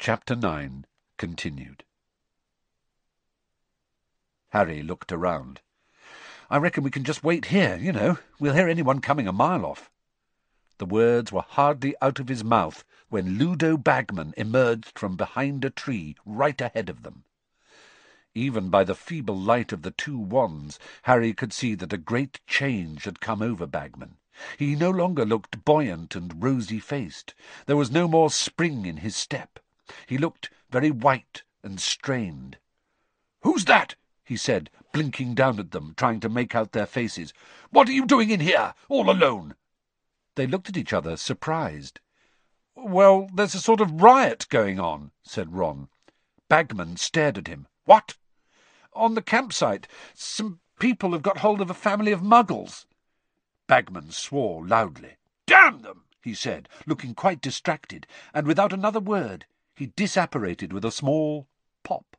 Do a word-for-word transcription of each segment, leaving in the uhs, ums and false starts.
Chapter nine continued. Harry looked around. "I reckon we can just wait here, you know. We'll hear anyone coming a mile off." The words were hardly out of his mouth when Ludo Bagman emerged from behind a tree right ahead of them. Even by the feeble light of the two wands, Harry could see that a great change had come over Bagman. He no longer looked buoyant and rosy-faced. There was no more spring in his step. He looked very white and strained. "Who's that?" he said, blinking down at them, trying to make out their faces. "What are you doing in here, all alone?" They looked at each other, surprised. "Well, there's a sort of riot going on," said Ron. Bagman stared at him. "What?" "On the campsite. Some people have got hold of a family of muggles." Bagman swore loudly. "Damn them!" he said, looking quite distracted, and without another word he disapparated with a small pop.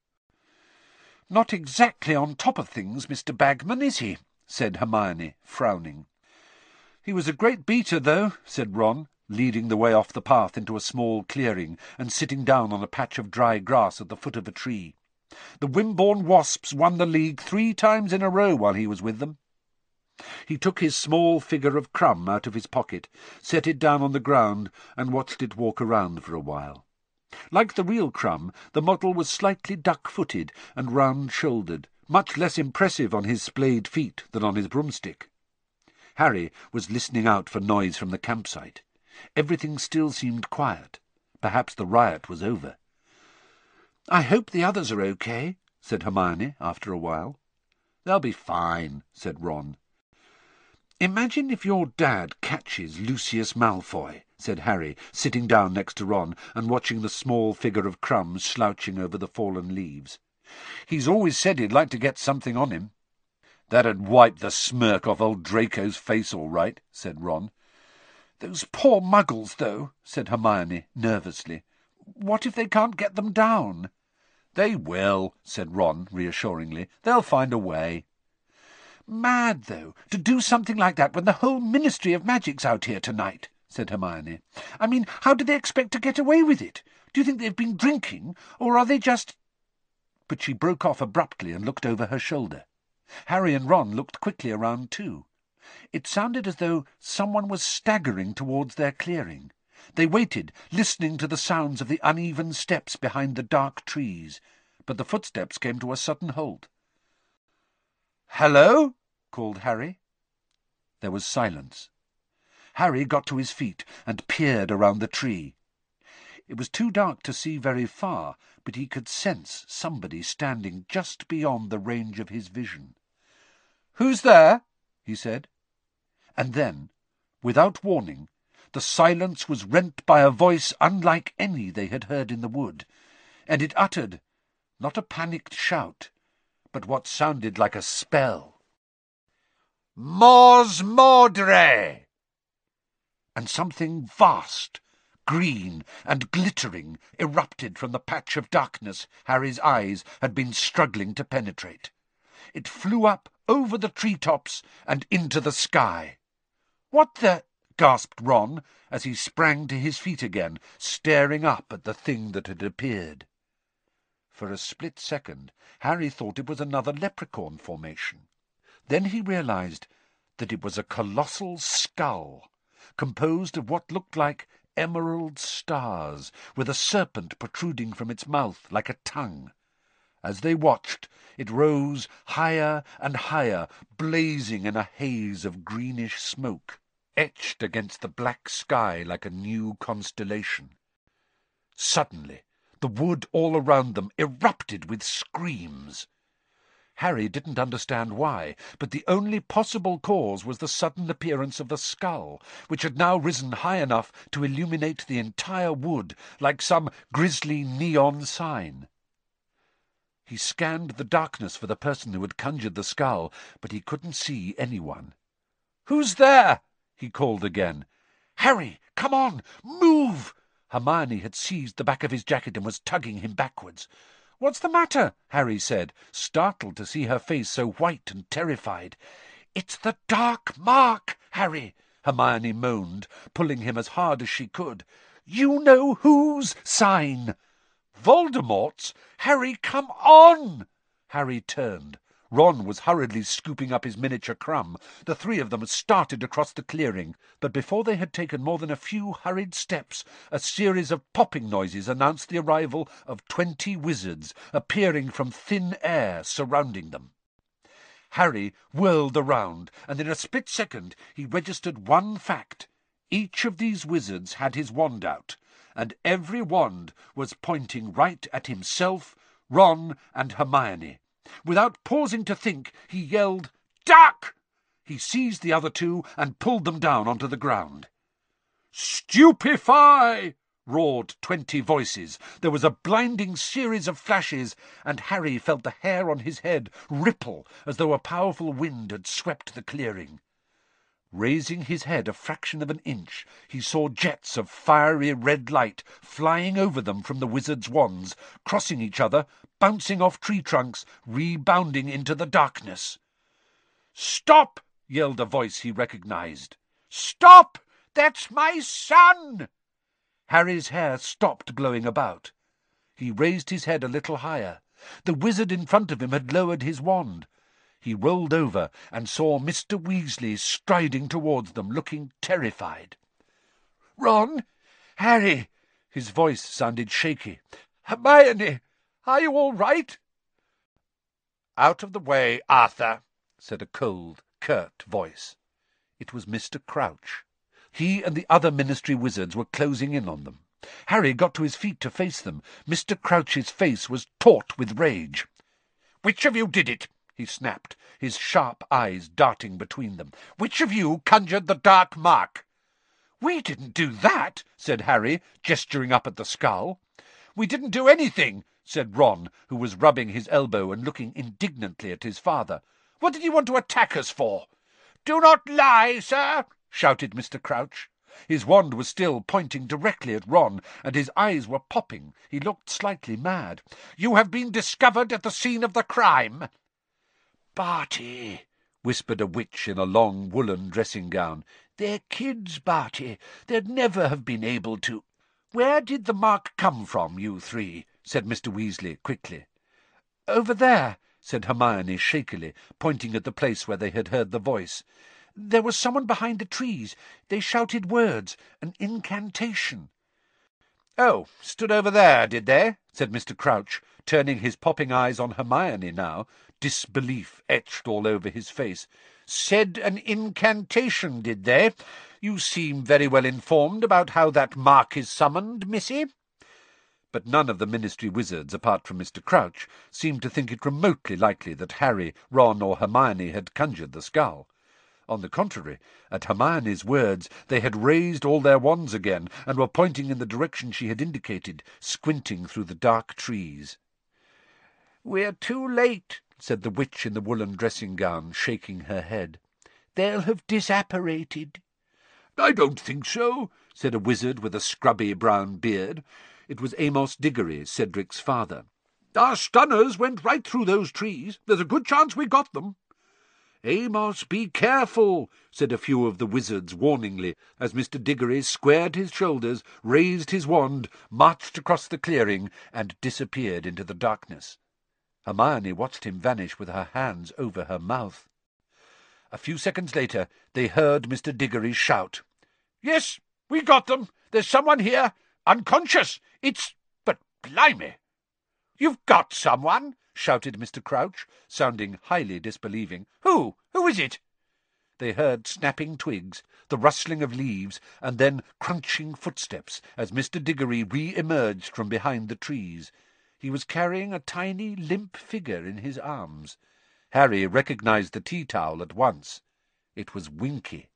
"Not exactly on top of things, Mister Bagman, is he?" said Hermione, frowning. "He was a great beater, though," said Ron, leading the way off the path into a small clearing and sitting down on a patch of dry grass at the foot of a tree. "The Wimborne Wasps won the league three times in a row while he was with them." He took his small figure of Crumb out of his pocket, set it down on the ground, and watched it walk around for a while. Like the real Crumb, the model was slightly duck-footed and round-shouldered, much less impressive on his splayed feet than on his broomstick. Harry was listening out for noise from the campsite. Everything still seemed quiet. Perhaps the riot was over. "I hope the others are okay," said Hermione after a while. "They'll be fine," said Ron. "Imagine if your dad catches Lucius Malfoy," said Harry, sitting down next to Ron and watching the small figure of Crumb slouching over the fallen leaves. "He's always said he'd like to get something on him." "That'd wipe the smirk off old Draco's face all right," said Ron. "Those poor muggles, though," said Hermione nervously. "What if they can't get them down?" "They will," said Ron reassuringly. "They'll find a way." "Mad, though, to do something like that when the whole Ministry of Magic's out here tonight," said Hermione. "I mean, how do they expect to get away with it? Do you think they've been drinking, or are they just—" But she broke off abruptly and looked over her shoulder. Harry and Ron looked quickly around too. It sounded as though someone was staggering towards their clearing. They waited, listening to the sounds of the uneven steps behind the dark trees, but the footsteps came to a sudden halt. "Hello?" called Harry. There was silence. Harry got to his feet and peered around the tree. It was too dark to see very far, but he could sense somebody standing just beyond the range of his vision. "Who's there?" he said. And then, without warning, the silence was rent by a voice unlike any they had heard in the wood, and it uttered, not a panicked shout, but what sounded like a spell. "Mors Mordre!" And something vast, green and glittering, erupted from the patch of darkness Harry's eyes had been struggling to penetrate. It flew up over the tree-tops and into the sky. "What the—" gasped Ron, as he sprang to his feet again, staring up at the thing that had appeared. For a split second, Harry thought it was another leprechaun formation. Then he realized that it was a colossal skull, composed of what looked like emerald stars, with a serpent protruding from its mouth like a tongue. As they watched, it rose higher and higher, blazing in a haze of greenish smoke, etched against the black sky like a new constellation. Suddenly, the wood all around them erupted with screams. Harry didn't understand why, but the only possible cause was the sudden appearance of the skull, which had now risen high enough to illuminate the entire wood like some grisly neon sign. He scanned the darkness for the person who had conjured the skull, but he couldn't see anyone. "Who's there?" he called again. "Harry, come on! Move!" Hermione had seized the back of his jacket and was tugging him backwards. "What's the matter?" Harry said, startled to see her face so white and terrified. "It's the Dark Mark, Harry," Hermione moaned, pulling him as hard as she could. You know whose sign? Voldemort's? Harry, come on! Harry turned. Ron was hurriedly scooping up his miniature crumb. The three of them started across the clearing, but before they had taken more than a few hurried steps, a series of popping noises announced the arrival of twenty wizards, appearing from thin air surrounding them. Harry whirled around, and in a split second he registered one fact. Each of these wizards had his wand out, and every wand was pointing right at himself, Ron, and Hermione. Without pausing to think, he yelled, "Duck!" He seized the other two and pulled them down onto the ground. "Stupefy!" roared twenty voices. There was a blinding series of flashes, and Harry felt the hair on his head ripple as though a powerful wind had swept the clearing. Raising his head a fraction of an inch, he saw jets of fiery red light flying over them from the wizards' wands, crossing each other, bouncing off tree trunks, rebounding into the darkness. "Stop!" yelled a voice he recognized. "Stop! That's my son!" Harry's hair stopped blowing about. He raised his head a little higher. The wizard in front of him had lowered his wand. He rolled over and saw Mister Weasley striding towards them, looking terrified. "Ron! Harry!" His voice sounded shaky. "Hermione! Are you all right?" "Out of the way, Arthur," said a cold, curt voice. It was Mister Crouch. He and the other Ministry wizards were closing in on them. Harry got to his feet to face them. Mister Crouch's face was taut with rage. "Which of you did it?" he snapped, his sharp eyes darting between them. "Which of you conjured the dark mark?" "We didn't do that," said Harry, gesturing up at the skull. "We didn't do anything," said Ron, who was rubbing his elbow and looking indignantly at his father. "What did you want to attack us for?" "Do not lie, sir!" shouted Mister Crouch. His wand was still pointing directly at Ron, and his eyes were popping. He looked slightly mad. "You have been discovered at the scene of the crime." "Barty," whispered a witch in a long woolen dressing-gown. "They're kids, Barty. They'd never have been able to—" "Where did the mark come from, you three?" said Mister Weasley quickly. "Over there," said Hermione shakily, pointing at the place where they had heard the voice. "There was someone behind the trees. They shouted words, an incantation." "Oh, stood over there, did they?" said Mister Crouch, turning his popping eyes on Hermione now, disbelief etched all over his face. "Said an incantation, did they? You seem very well informed about how that mark is summoned, missy." But none of the Ministry wizards, apart from Mister Crouch, seemed to think it remotely likely that Harry, Ron, or Hermione had conjured the skull. On the contrary, at Hermione's words, they had raised all their wands again, and were pointing in the direction she had indicated, squinting through the dark trees. "We're too late," said the witch in the woolen dressing-gown, shaking her head. "They'll have disapparated." "I don't think so," said a wizard with a scrubby brown beard. It was Amos Diggory, Cedric's father. "Our stunners went right through those trees. There's a good chance we got them." "Amos, be careful," said a few of the wizards warningly, as Mister Diggory squared his shoulders, raised his wand, marched across the clearing, and disappeared into the darkness. Hermione watched him vanish with her hands over her mouth. A few seconds later they heard Mister Diggory shout, "Yes, we got them. There's someone here. Unconscious. It's... but blimey!" "You've got someone?" shouted Mister Crouch, sounding highly disbelieving. "Who? Who is it?" They heard snapping twigs, the rustling of leaves, and then crunching footsteps as Mister Diggory re-emerged from behind the trees. He was carrying a tiny, limp figure in his arms. Harry recognized the tea-towel at once. It was Winky.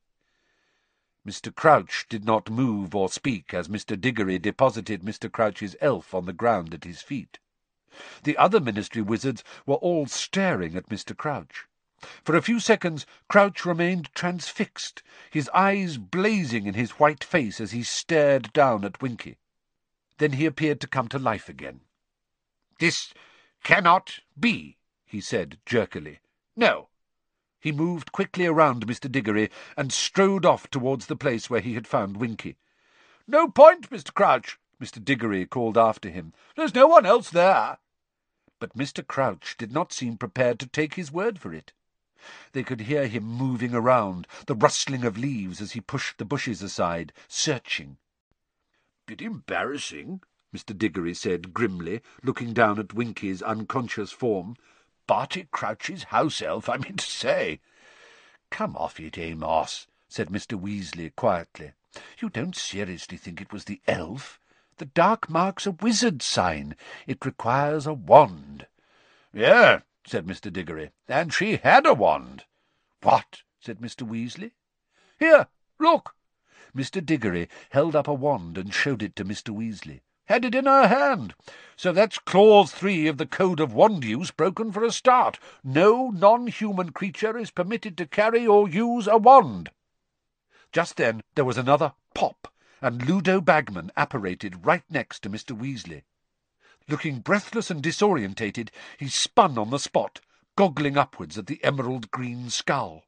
Mister Crouch did not move or speak as Mister Diggory deposited Mister Crouch's elf on the ground at his feet. The other Ministry wizards were all staring at Mister Crouch. For a few seconds Crouch remained transfixed, his eyes blazing in his white face as he stared down at Winky. Then he appeared to come to life again. "This cannot be," he said jerkily. "No." He moved quickly around Mister Diggory and strode off towards the place where he had found Winky. "No point, Mister Crouch," Mister Diggory called after him. "There's no one else there." But Mister Crouch did not seem prepared to take his word for it. They could hear him moving around, the rustling of leaves as he pushed the bushes aside, searching. "Bit embarrassing," Mister Diggory said grimly, looking down at Winky's unconscious form. "Barty Crouch's house elf, I mean to say." "Come off it, Amos," said Mister Weasley quietly. "You don't seriously think it was the elf? The dark mark's a wizard's sign. It requires a wand." "Yeah," said Mister Diggory, "and she had a wand." "What?" said Mister Weasley. "Here, look." Mister Diggory held up a wand and showed it to Mister Weasley. "Had it in her hand. So that's clause three of the Code of Wand Use broken for a start. No non-human creature is permitted to carry or use a wand." Just then there was another pop, and Ludo Bagman apparated right next to Mister Weasley. Looking breathless and disorientated, he spun on the spot, goggling upwards at the emerald-green skull.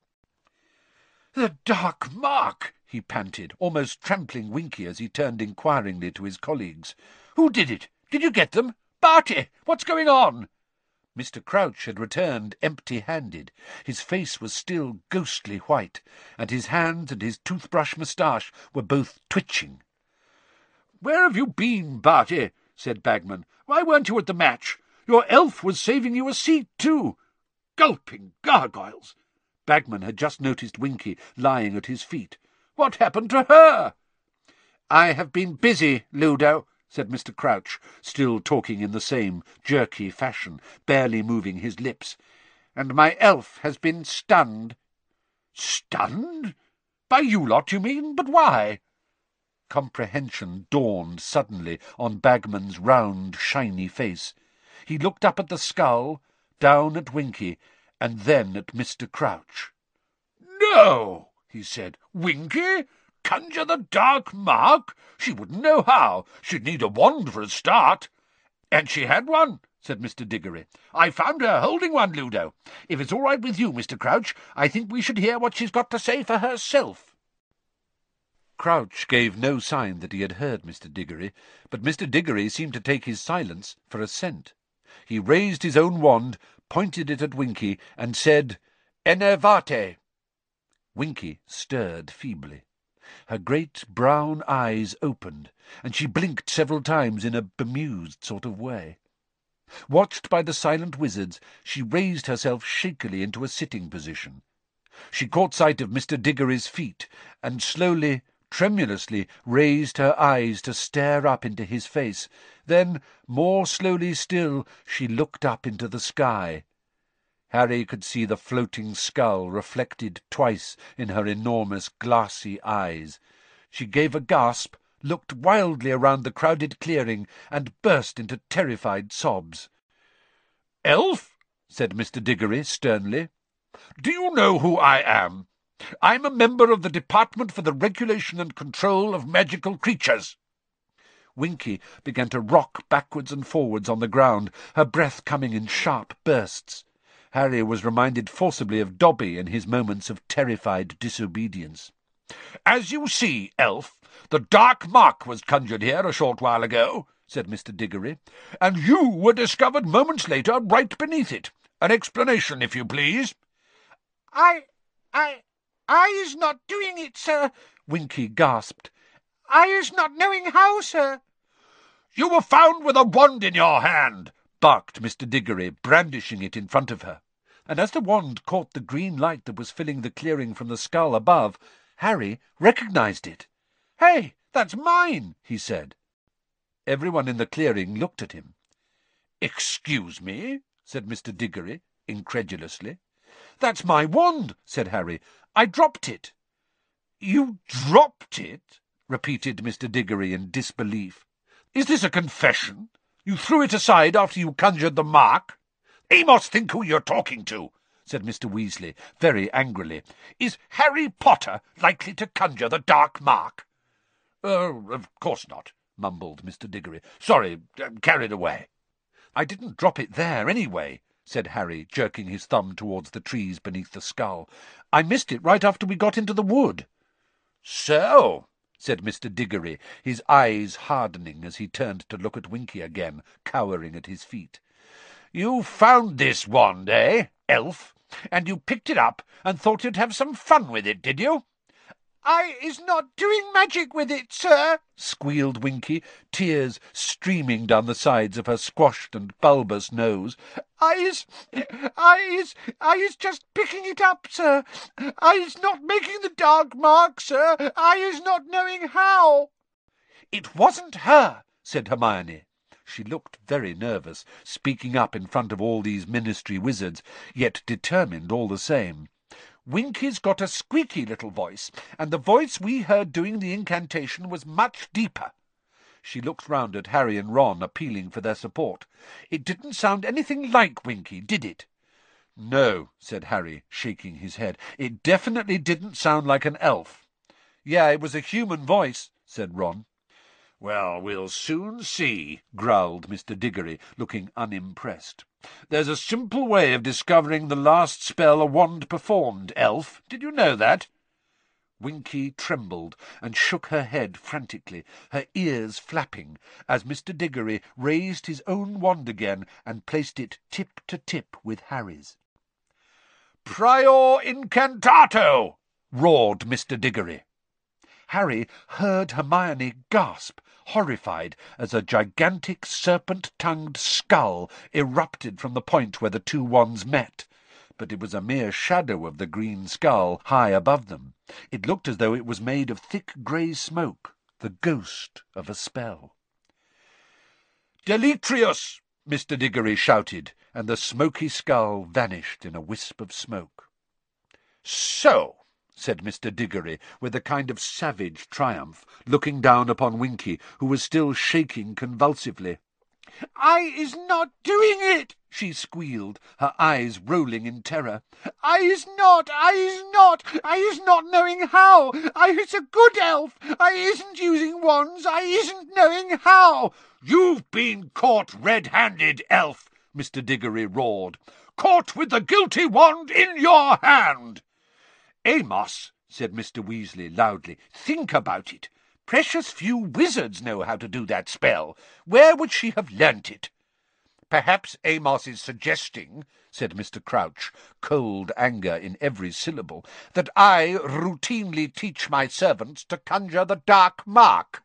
"The dark mark!" he panted, almost trampling Winky as he turned inquiringly to his colleagues. "Who did it? Did you get them? Barty, what's going on?" Mister Crouch had returned empty-handed. His face was still ghostly white, and his hands and his toothbrush moustache were both twitching. "Where have you been, Barty?" said Bagman. "Why weren't you at the match? Your elf was saving you a seat, too. Gulping gargoyles!" Bagman had just noticed Winky lying at his feet. "What happened to her?" "I have been busy, Ludo," said Mister Crouch, still talking in the same jerky fashion, barely moving his lips, "and my elf has been stunned." "Stunned? By you lot, you mean? But why?" Comprehension dawned suddenly on Bagman's round, shiny face. He looked up at the skull, down at Winky, and then at Mister Crouch. "No," he said. "Winky? Conjure the dark mark? She wouldn't know how. She'd need a wand for a start." "And she had one," said Mister Diggory. "I found her holding one, Ludo. If it's all right with you, Mister Crouch, I think we should hear what she's got to say for herself." Crouch gave no sign that he had heard Mister Diggory, but Mister Diggory seemed to take his silence for assent. He raised his own wand, pointed it at Winky, and said, "Enervate." Winky stirred feebly. Her great brown eyes opened, and she blinked several times in a bemused sort of way. Watched by the silent wizards, she raised herself shakily into a sitting position. She caught sight of Mister Diggory's feet, and slowly, tremulously raised her eyes to stare up into his face. Then, more slowly still, she looked up into the sky. Harry could see the floating skull reflected twice in her enormous glassy eyes. She gave a gasp, looked wildly around the crowded clearing, and burst into terrified sobs. "Elf," said Mister Diggory sternly, "do you know who I am? I'm a member of the Department for the Regulation and Control of Magical Creatures." Winky began to rock backwards and forwards on the ground, her breath coming in sharp bursts. Harry was reminded forcibly of Dobby in his moments of terrified disobedience. "As you see, elf, the dark mark was conjured here a short while ago," said Mister Diggory, "and you were discovered moments later right beneath it. An explanation, if you please." I, I, I is not doing it, sir," Winky gasped. "I is not knowing how, sir." "You were found with a wand in your hand," barked Mister Diggory, brandishing it in front of her. And as the wand caught the green light that was filling the clearing from the skull above, Harry recognized it. "Hey, that's mine," he said. Everyone in the clearing looked at him. "Excuse me?" said Mister Diggory, incredulously. "That's my wand," said Harry. "I dropped it." "You dropped it?" repeated Mister Diggory in disbelief. "Is this a confession? You threw it aside after you conjured the mark?" "Amos, think who you're talking to," said Mister Weasley, very angrily. "Is Harry Potter likely to conjure the dark mark?" "Oh, of course not," mumbled Mister Diggory. "Sorry, carried away." "I didn't drop it there, anyway," said Harry, jerking his thumb towards the trees beneath the skull. "I missed it right after we got into the wood." "So," said Mister Diggory, his eyes hardening as he turned to look at Winky again, cowering at his feet. "You found this wand, eh, elf? And you picked it up and thought you'd have some fun with it, did you?" "I is not doing magic with it, sir," squealed Winky, tears streaming down the sides of her squashed and bulbous nose. I is, I is, I is just picking it up, sir. I is not making the dark mark, sir. I is not knowing how." "It wasn't her," said Hermione. She looked very nervous, speaking up in front of all these ministry wizards, yet determined all the same. "Winky's got a squeaky little voice, and the voice we heard doing the incantation was much deeper." She looked round at Harry and Ron, appealing for their support. "It didn't sound anything like Winky, did it?" "No," said Harry, shaking his head. "It definitely didn't sound like an elf." "Yeah, it was a human voice," said Ron. "Well, we'll soon see," growled Mister Diggory, looking unimpressed. "There's a simple way of discovering the last spell a wand performed, elf. Did you know that?" Winky trembled and shook her head frantically, her ears flapping, as Mister Diggory raised his own wand again and placed it tip to tip with Harry's. "Prior incantato!" roared Mister Diggory. Harry heard Hermione gasp, horrified, as a gigantic serpent-tongued skull erupted from the point where the two wands met. But it was a mere shadow of the green skull high above them. It looked as though it was made of thick grey smoke, the ghost of a spell. "Deletrius!" Mister Diggory shouted, and the smoky skull vanished in a wisp of smoke. "So," said Mister Diggory, with a kind of savage triumph, looking down upon Winky, who was still shaking convulsively. "I is not doing it," she squealed, her eyes rolling in terror. "I is not, I is not, I is not knowing how. I is a good elf. I isn't using wands. I isn't knowing how." "You've been caught red-handed, elf," Mister Diggory roared. "Caught with the guilty wand in your hand." "Amos," said Mister Weasley loudly, "think about it. Precious few wizards know how to do that spell. Where would she have learnt it?" "Perhaps Amos is suggesting," said Mister Crouch, cold anger in every syllable, "that I routinely teach my servants to conjure the dark mark."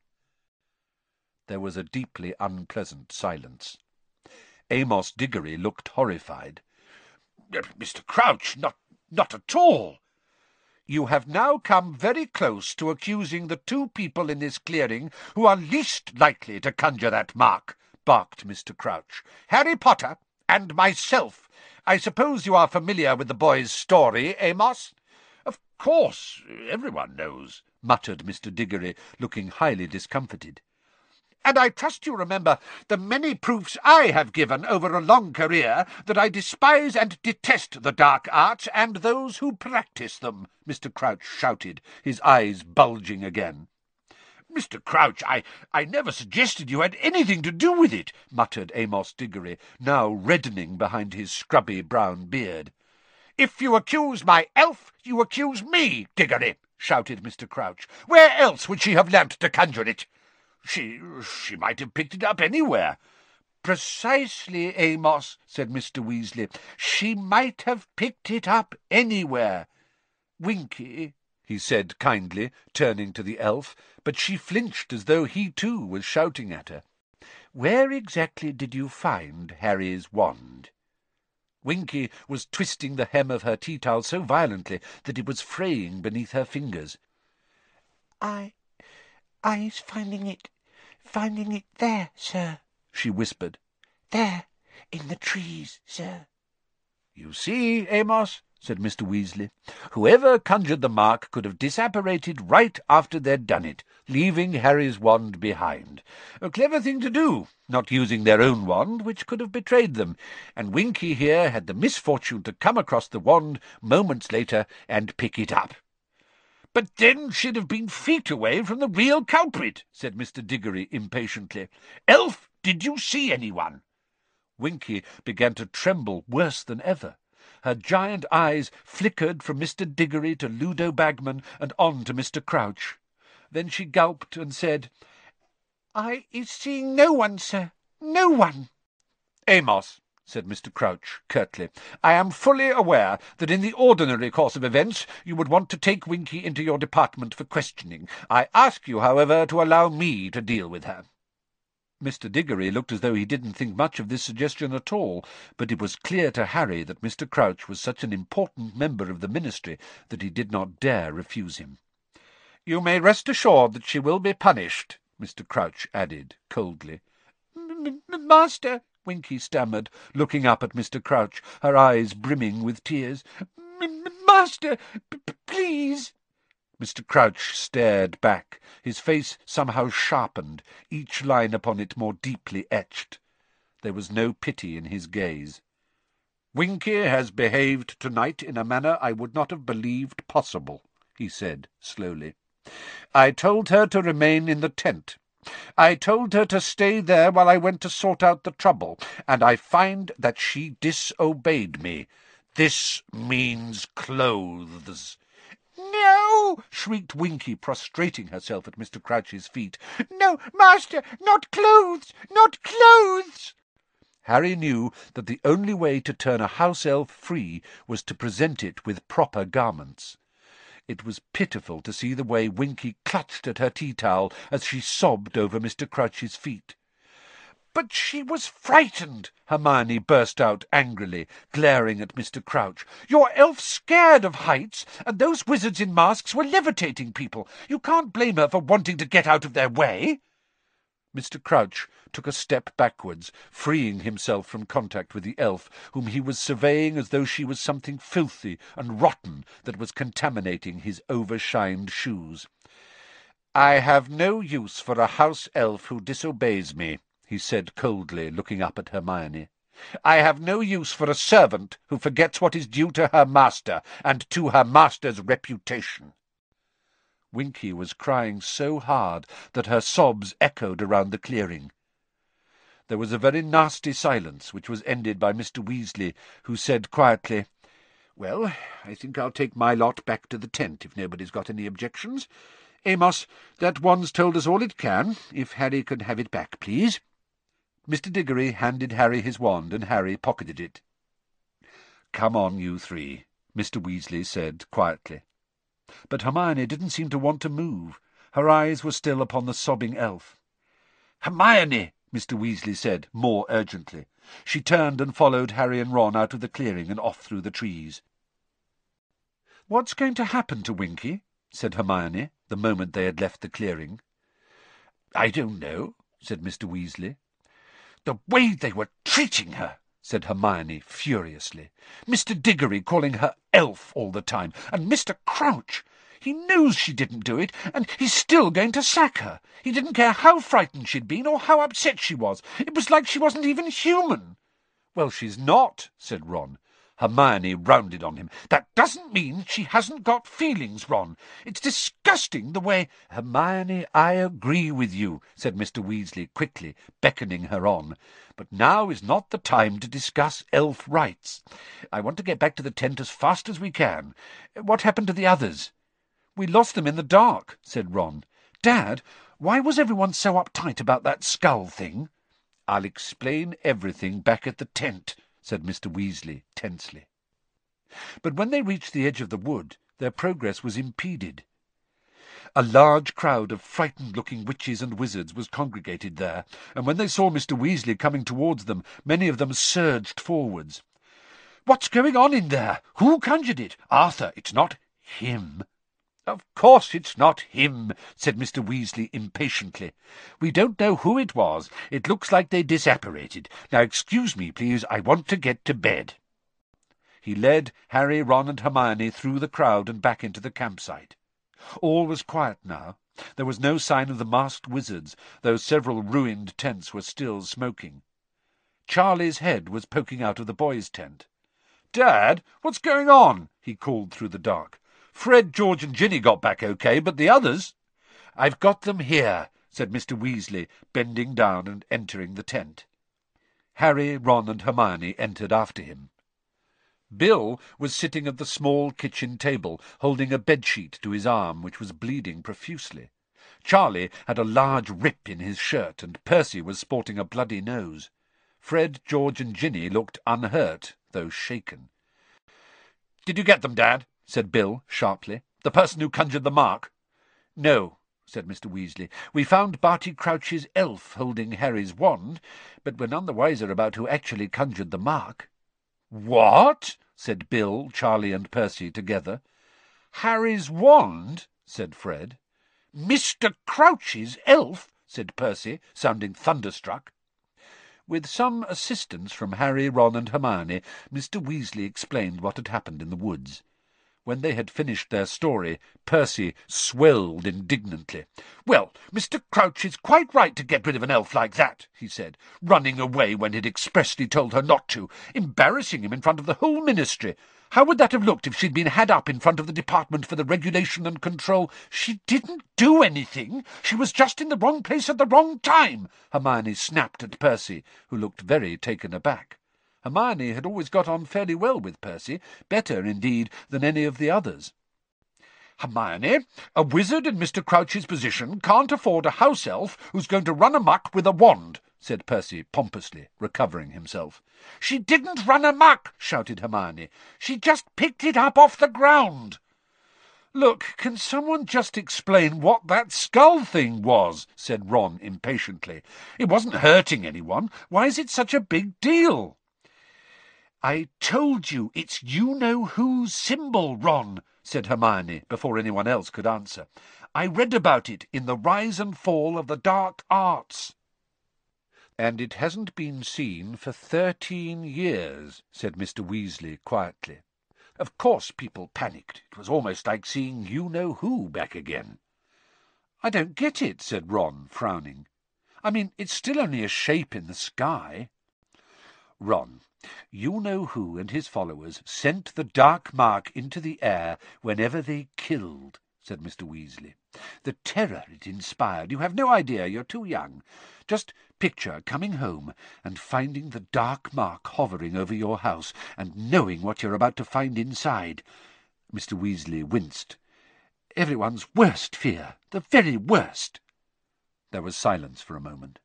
There was a deeply unpleasant silence. Amos Diggory looked horrified. "Mister Crouch, not, not at all." "You have now come very close to accusing the two people in this clearing who are least likely to conjure that mark," barked Mister Crouch. "Harry Potter and myself. I suppose you are familiar with the boy's story, Amos?" "Of course, everyone knows," muttered Mister Diggory, looking highly discomfited. "And I trust you remember the many proofs I have given over a long career that I despise and detest the dark arts and those who practice them," Mister Crouch shouted, his eyes bulging again. "Mister Crouch, I, I never suggested you had anything to do with it," muttered Amos Diggory, now reddening behind his scrubby brown beard. "If you accuse my elf, you accuse me, Diggory," shouted Mister Crouch. "Where else would she have learnt to conjure it?" She she might have picked it up anywhere." "Precisely, Amos," said Mister Weasley. "She might have picked it up anywhere. Winky," he said kindly, turning to the elf, but she flinched as though he too was shouting at her. "Where exactly did you find Harry's wand?" Winky was twisting the hem of her tea-towel so violently that it was fraying beneath her fingers. I... I's finding it... finding it there, sir," she whispered. "There, in the trees, sir." "You see, Amos," said Mister Weasley, "whoever conjured the mark could have disapparated right after they'd done it, leaving Harry's wand behind. A clever thing to do, not using their own wand, which could have betrayed them, and Winky here had the misfortune to come across the wand moments later and pick it up." "But then she'd have been feet away from the real culprit," said Mister Diggory impatiently. "Elf, did you see anyone?" Winky began to tremble worse than ever. Her giant eyes flickered from Mister Diggory to Ludo Bagman and on to Mister Crouch. Then she gulped and said, "I is seeing no one, sir. No one." "Amos," said Mister Crouch curtly, "I am fully aware that in the ordinary course of events you would want to take Winky into your department for questioning. I ask you, however, to allow me to deal with her." Mister Diggory looked as though he didn't think much of this suggestion at all, but it was clear to Harry that Mister Crouch was such an important member of the ministry that he did not dare refuse him. "You may rest assured that she will be punished," Mister Crouch added coldly. "Master," Winky stammered, looking up at Mister Crouch, her eyes brimming with tears. "Master, please." Mister Crouch stared back, his face somehow sharpened, each line upon it more deeply etched. There was no pity in his gaze. "Winky has behaved tonight in a manner I would not have believed possible," he said slowly. "I told her to remain in the tent. I told her to stay there while I went to sort out the trouble, and I find that she disobeyed me. This means clothes." "No!" shrieked Winky, prostrating herself at Mister Crouch's feet. "No, master, not clothes, not clothes!" Harry knew that the only way to turn a house-elf free was to present it with proper garments. It was pitiful to see the way Winky clutched at her tea-towel as she sobbed over Mister Crouch's feet. "But she was frightened," Hermione burst out angrily, glaring at Mister Crouch. "Your elf's scared of heights, and those wizards in masks were levitating people. You can't blame her for wanting to get out of their way." Mister Crouch took a step backwards, freeing himself from contact with the elf, whom he was surveying as though she was something filthy and rotten that was contaminating his overshined shoes. "I have no use for a house-elf who disobeys me," he said coldly, looking up at Hermione. "I have no use for a servant who forgets what is due to her master, and to her master's reputation." Winky was crying so hard that her sobs echoed around the clearing. There was a very nasty silence, which was ended by Mister Weasley, who said quietly, "Well, I think I'll take my lot back to the tent, if nobody's got any objections. Amos, that wand's told us all it can. If Harry could have it back, please." Mister Diggory handed Harry his wand, and Harry pocketed it. "Come on, you three," Mister Weasley said quietly. But Hermione didn't seem to want to move. Her eyes were still upon the sobbing elf. "Hermione!" Mister Weasley said, more urgently. She turned and followed Harry and Ron out of the clearing and off through the trees. "What's going to happen to Winky?" said Hermione, the moment they had left the clearing. "I don't know," said Mister Weasley. "The way they were treating her!" said Hermione furiously. "Mister Diggory calling her elf all the time, and Mister Crouch. He knows she didn't do it, and he's still going to sack her. He didn't care how frightened she'd been or how upset she was. It was like she wasn't even human." "Well, she's not," said Ron. Hermione rounded on him. "That doesn't mean she hasn't got feelings, Ron. It's disgusting the way—" "Hermione, I agree with you," said Mister Weasley quickly, beckoning her on. "But now is not the time to discuss elf rights. I want to get back to the tent as fast as we can. What happened to the others?" "We lost them in the dark," said Ron. "Dad, why was everyone so uptight about that skull thing?" "I'll explain everything back at the tent," said Mister Weasley tensely. But when they reached the edge of the wood, their progress was impeded. A large crowd of frightened-looking witches and wizards was congregated there, and when they saw Mister Weasley coming towards them, many of them surged forwards. "What's going on in there? Who conjured it? Arthur, it's not him." "Of course it's not him," said Mister Weasley impatiently. "We don't know who it was. It looks like they disapparated. Now excuse me, please. I want to get to bed." He led Harry, Ron, and Hermione through the crowd and back into the campsite. All was quiet now. There was no sign of the masked wizards, though several ruined tents were still smoking. Charlie's head was poking out of the boys' tent. "Dad, what's going on?" he called through the dark. "Fred, George, and Ginny got back okay, but the others—" "I've got them here," said Mister Weasley, bending down and entering the tent. Harry, Ron, and Hermione entered after him. Bill was sitting at the small kitchen table, holding a bedsheet to his arm, which was bleeding profusely. Charlie had a large rip in his shirt, and Percy was sporting a bloody nose. Fred, George, and Ginny looked unhurt, though shaken. "Did you get them, Dad?" said Bill, sharply. "The person who conjured the mark?" "No," said Mister Weasley. "We found Barty Crouch's elf holding Harry's wand, but we're none the wiser about who actually conjured the mark." "What?" said Bill, Charlie, and Percy together. "Harry's wand?" said Fred. "Mister Crouch's elf?" said Percy, sounding thunderstruck. With some assistance from Harry, Ron, and Hermione, Mister Weasley explained what had happened in the woods. When they had finished their story, Percy swelled indignantly. "Well, Mister Crouch is quite right to get rid of an elf like that," he said, "running away when he'd expressly told her not to, embarrassing him in front of the whole ministry. How would that have looked if she'd been had up in front of the Department for the Regulation and Control?" "She didn't do anything. She was just in the wrong place at the wrong time," Hermione snapped at Percy, who looked very taken aback. Hermione had always got on fairly well with Percy, better, indeed, than any of the others. "Hermione, a wizard in Mister Crouch's position can't afford a house elf who's going to run amok with a wand," said Percy pompously, recovering himself. "She didn't run amok," shouted Hermione. "She just picked it up off the ground." "Look, can someone just explain what that skull thing was?" said Ron impatiently. "It wasn't hurting anyone. Why is it such a big deal?" "I told you it's you-know-who's symbol, Ron," said Hermione, before anyone else could answer. "I read about it in The Rise and Fall of the Dark Arts." "And it hasn't been seen for thirteen years," said Mister Weasley quietly. "Of course people panicked. It was almost like seeing you-know-who back again." "I don't get it," said Ron, frowning. "I mean, it's still only a shape in the sky." "Ron, you-know-who and his followers sent the dark mark into the air whenever they killed," said Mister Weasley. "The terror it inspired, you have no idea, you're too young. Just picture coming home and finding the dark mark hovering over your house, and knowing what you're about to find inside." Mister Weasley winced. "Everyone's worst fear, the very worst." There was silence for a moment.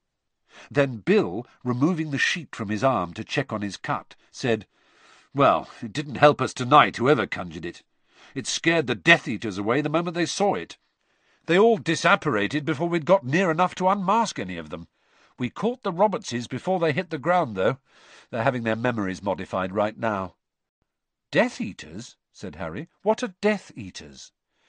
Then Bill, removing the sheet from his arm to check on his cut, said, "Well, it didn't help us tonight, whoever conjured it. It scared the Death Eaters away the moment they saw it. They all disapparated before we'd got near enough to unmask any of them. We caught the Robertses before they hit the ground, though. They're having their memories modified right now." "Death Eaters?" said Harry. "What are Death Eaters?"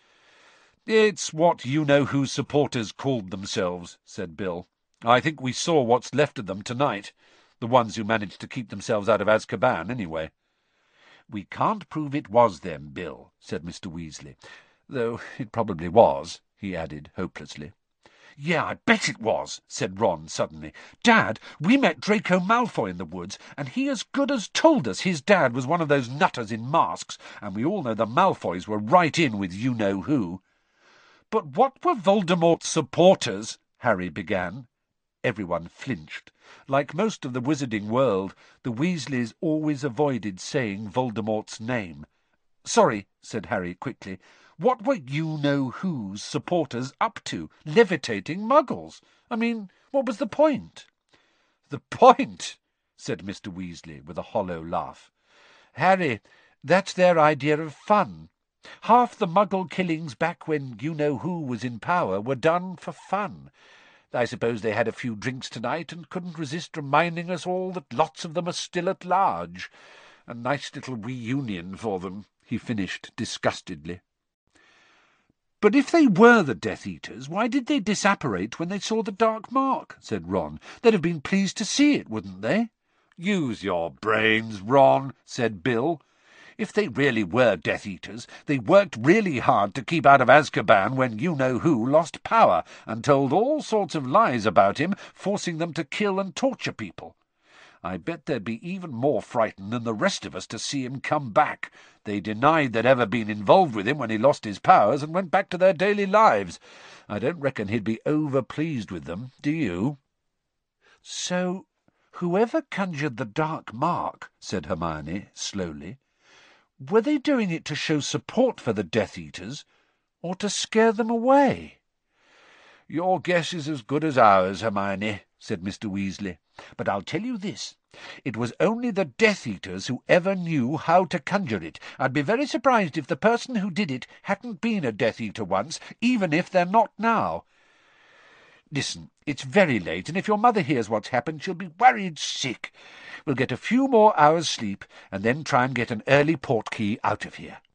"It's what you-know-who's supporters called themselves," said Bill. "I think we saw what's left of them tonight. The ones who managed to keep themselves out of Azkaban, anyway." "We can't prove it was them, Bill," said Mister Weasley. "Though it probably was," he added hopelessly. "Yeah, I bet it was," said Ron suddenly. "Dad, we met Draco Malfoy in the woods, and he as good as told us his dad was one of those nutters in masks, and we all know the Malfoys were right in with you-know-who." "But what were Voldemort's supporters?" Harry began. Everyone flinched. Like most of the wizarding world, the Weasleys always avoided saying Voldemort's name. "Sorry," said Harry quickly. "What were you-know-who's supporters up to? Levitating muggles? I mean, what was the point?" "The point?" said Mister Weasley with a hollow laugh. "Harry, that's their idea of fun. Half the muggle killings back when you-know-who was in power were done for fun. I suppose they had a few drinks tonight and couldn't resist reminding us all that lots of them are still at large. A nice little reunion for them," he finished disgustedly. "But if they were the Death Eaters, why did they disapparate when they saw the dark mark?" said Ron. "They'd have been pleased to see it, wouldn't they?" "Use your brains, Ron," said Bill. "If they really were Death Eaters, they worked really hard to keep out of Azkaban when you-know-who lost power, and told all sorts of lies about him, forcing them to kill and torture people. I bet they'd be even more frightened than the rest of us to see him come back. They denied they'd ever been involved with him when he lost his powers and went back to their daily lives. I don't reckon he'd be over-pleased with them, do you?" "So whoever conjured the dark mark," said Hermione slowly, "were they doing it to show support for the Death Eaters, or to scare them away?" "Your guess is as good as ours, Hermione," said Mister Weasley. "But I'll tell you this. It was only the Death Eaters who ever knew how to conjure it. I'd be very surprised if the person who did it hadn't been a Death Eater once, even if they're not now. Listen, it's very late, and if your mother hears what's happened, she'll be worried sick. We'll get a few more hours' sleep, and then try and get an early portkey out of here."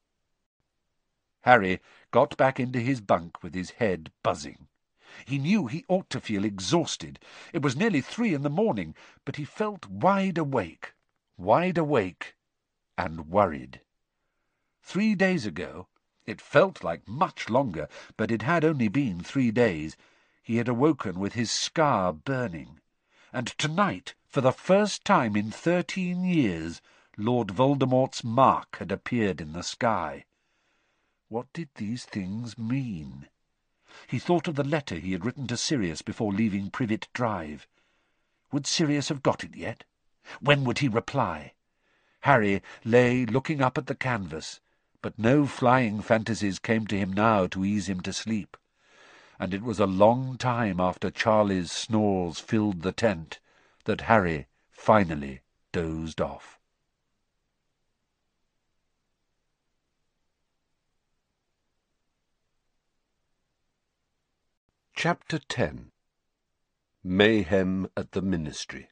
Harry got back into his bunk with his head buzzing. He knew he ought to feel exhausted. It was nearly three in the morning, but he felt wide awake, wide awake and worried. Three days ago, it felt like much longer, but it had only been three days, he had awoken with his scar burning. And tonight, for the first time in thirteen years, Lord Voldemort's mark had appeared in the sky. What did these things mean? He thought of the letter he had written to Sirius before leaving Privet Drive. Would Sirius have got it yet? When would he reply? Harry lay looking up at the canvas, but no flying fantasies came to him now to ease him to sleep, and it was a long time after Charlie's snores filled the tent that Harry finally dozed off. Chapter ten. Mayhem at the Ministry.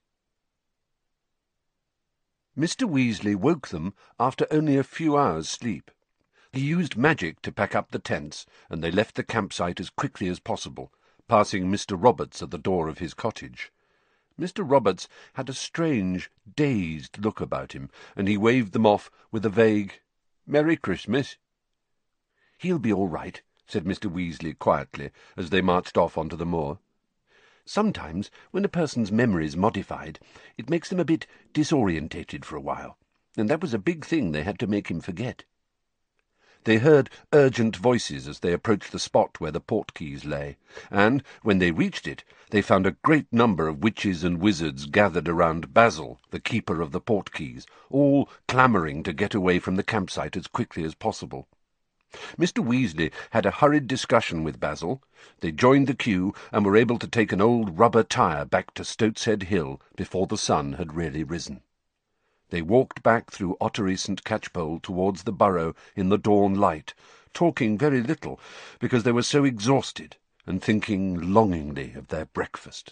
Mister Weasley woke them after only a few hours' sleep. He used magic to pack up the tents, and they left the campsite as quickly as possible, passing Mister Roberts at the door of his cottage. Mister Roberts had a strange, dazed look about him, and he waved them off with a vague, "Merry Christmas." "He'll be all right," said Mister Weasley quietly, as they marched off onto the moor. "Sometimes, when a person's memory's modified, it makes them a bit disorientated for a while, and that was a big thing they had to make him forget." They heard urgent voices as they approached the spot where the portkeys lay, and, when they reached it, they found a great number of witches and wizards gathered around Basil, the keeper of the portkeys, all clamouring to get away from the campsite as quickly as possible. Mister Weasley had a hurried discussion with Basil. They joined the queue and were able to take an old rubber tire back to Stoatshead Hill before the sun had really risen. They walked back through Ottery Saint Catchpole towards the Burrow in the dawn light, talking very little because they were so exhausted, and thinking longingly of their breakfast.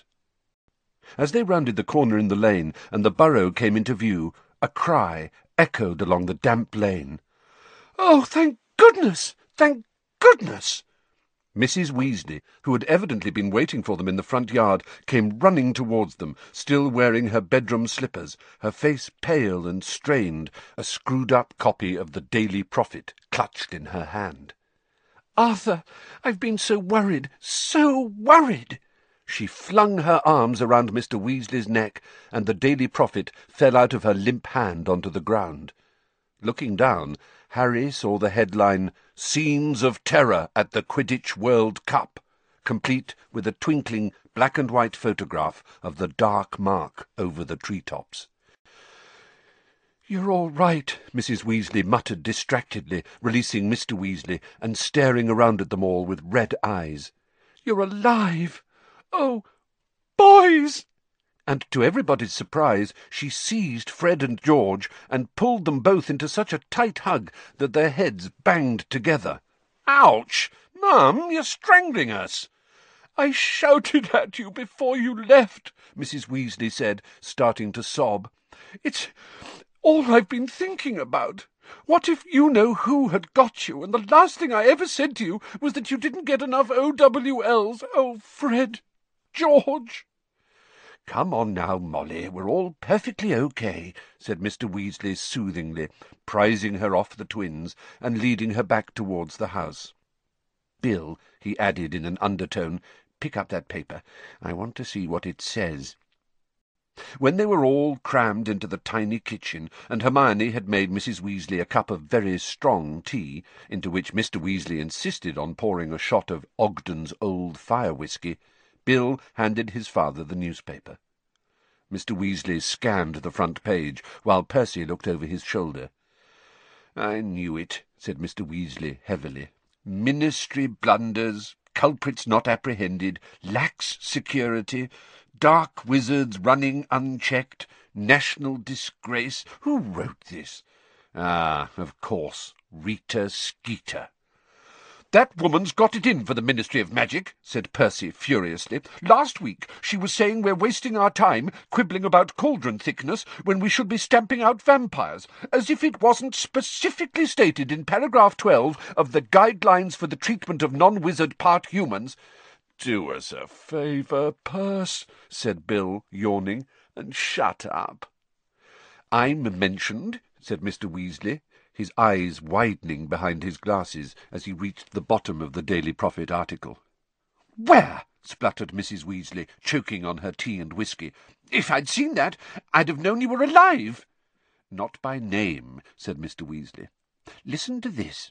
As they rounded the corner in the lane and the Burrow came into view, a cry echoed along the damp lane. "Oh, thank goodness! Thank goodness!" Missus Weasley, who had evidently been waiting for them in the front yard, came running towards them, still wearing her bedroom slippers, her face pale and strained, a screwed-up copy of the Daily Prophet clutched in her hand. "Arthur, I've been so worried, so worried!" She flung her arms around Mister Weasley's neck, and the Daily Prophet fell out of her limp hand onto the ground. Looking down, Harry saw the headline, "Scenes of Terror at the Quidditch World Cup," complete with a twinkling black-and-white photograph of the dark mark over the treetops. "You're all right," Missus Weasley muttered distractedly, releasing Mister Weasley and staring around at them all with red eyes. "You're alive! Oh, boys!" And to everybody's surprise, she seized Fred and George and pulled them both into such a tight hug that their heads banged together. "Ouch! Mum, you're strangling us!" "I shouted at you before you left," Missus Weasley said, starting to sob. "It's all I've been thinking about. What if you know who had got you, and the last thing I ever said to you was that you didn't get enough O W Ls? Oh, Fred! George!" "Come on now, Molly, we're all perfectly okay," said Mister Weasley soothingly, prizing her off the twins and leading her back towards the house. "Bill," he added in an undertone, "pick up that paper. I want to see what it says." When they were all crammed into the tiny kitchen, and Hermione had made Missus Weasley a cup of very strong tea, into which Mister Weasley insisted on pouring a shot of Ogden's old fire whisky, Bill handed his father the newspaper. Mister Weasley scanned the front page, while Percy looked over his shoulder. "I knew it," said Mister Weasley heavily. "Ministry blunders, culprits not apprehended, lax security, dark wizards running unchecked, national disgrace. Who wrote this? Ah, of course, Rita Skeeter. "That woman's got it in for the Ministry of Magic," said Percy furiously. "Last week she was saying we're wasting our time quibbling about cauldron thickness when we should be stamping out vampires, as if it wasn't specifically stated in paragraph twelve of the Guidelines for the Treatment of Non-Wizard Part Humans." "Do us a favour, Perce," said Bill, yawning, "and shut up." "I'm mentioned," said Mister Weasley, his eyes widening behind his glasses as he reached the bottom of the Daily Prophet article. "Where?" spluttered Missus Weasley, choking on her tea and whisky. "If I'd seen that, I'd have known you were alive." "Not by name," said Mister Weasley. "Listen to this.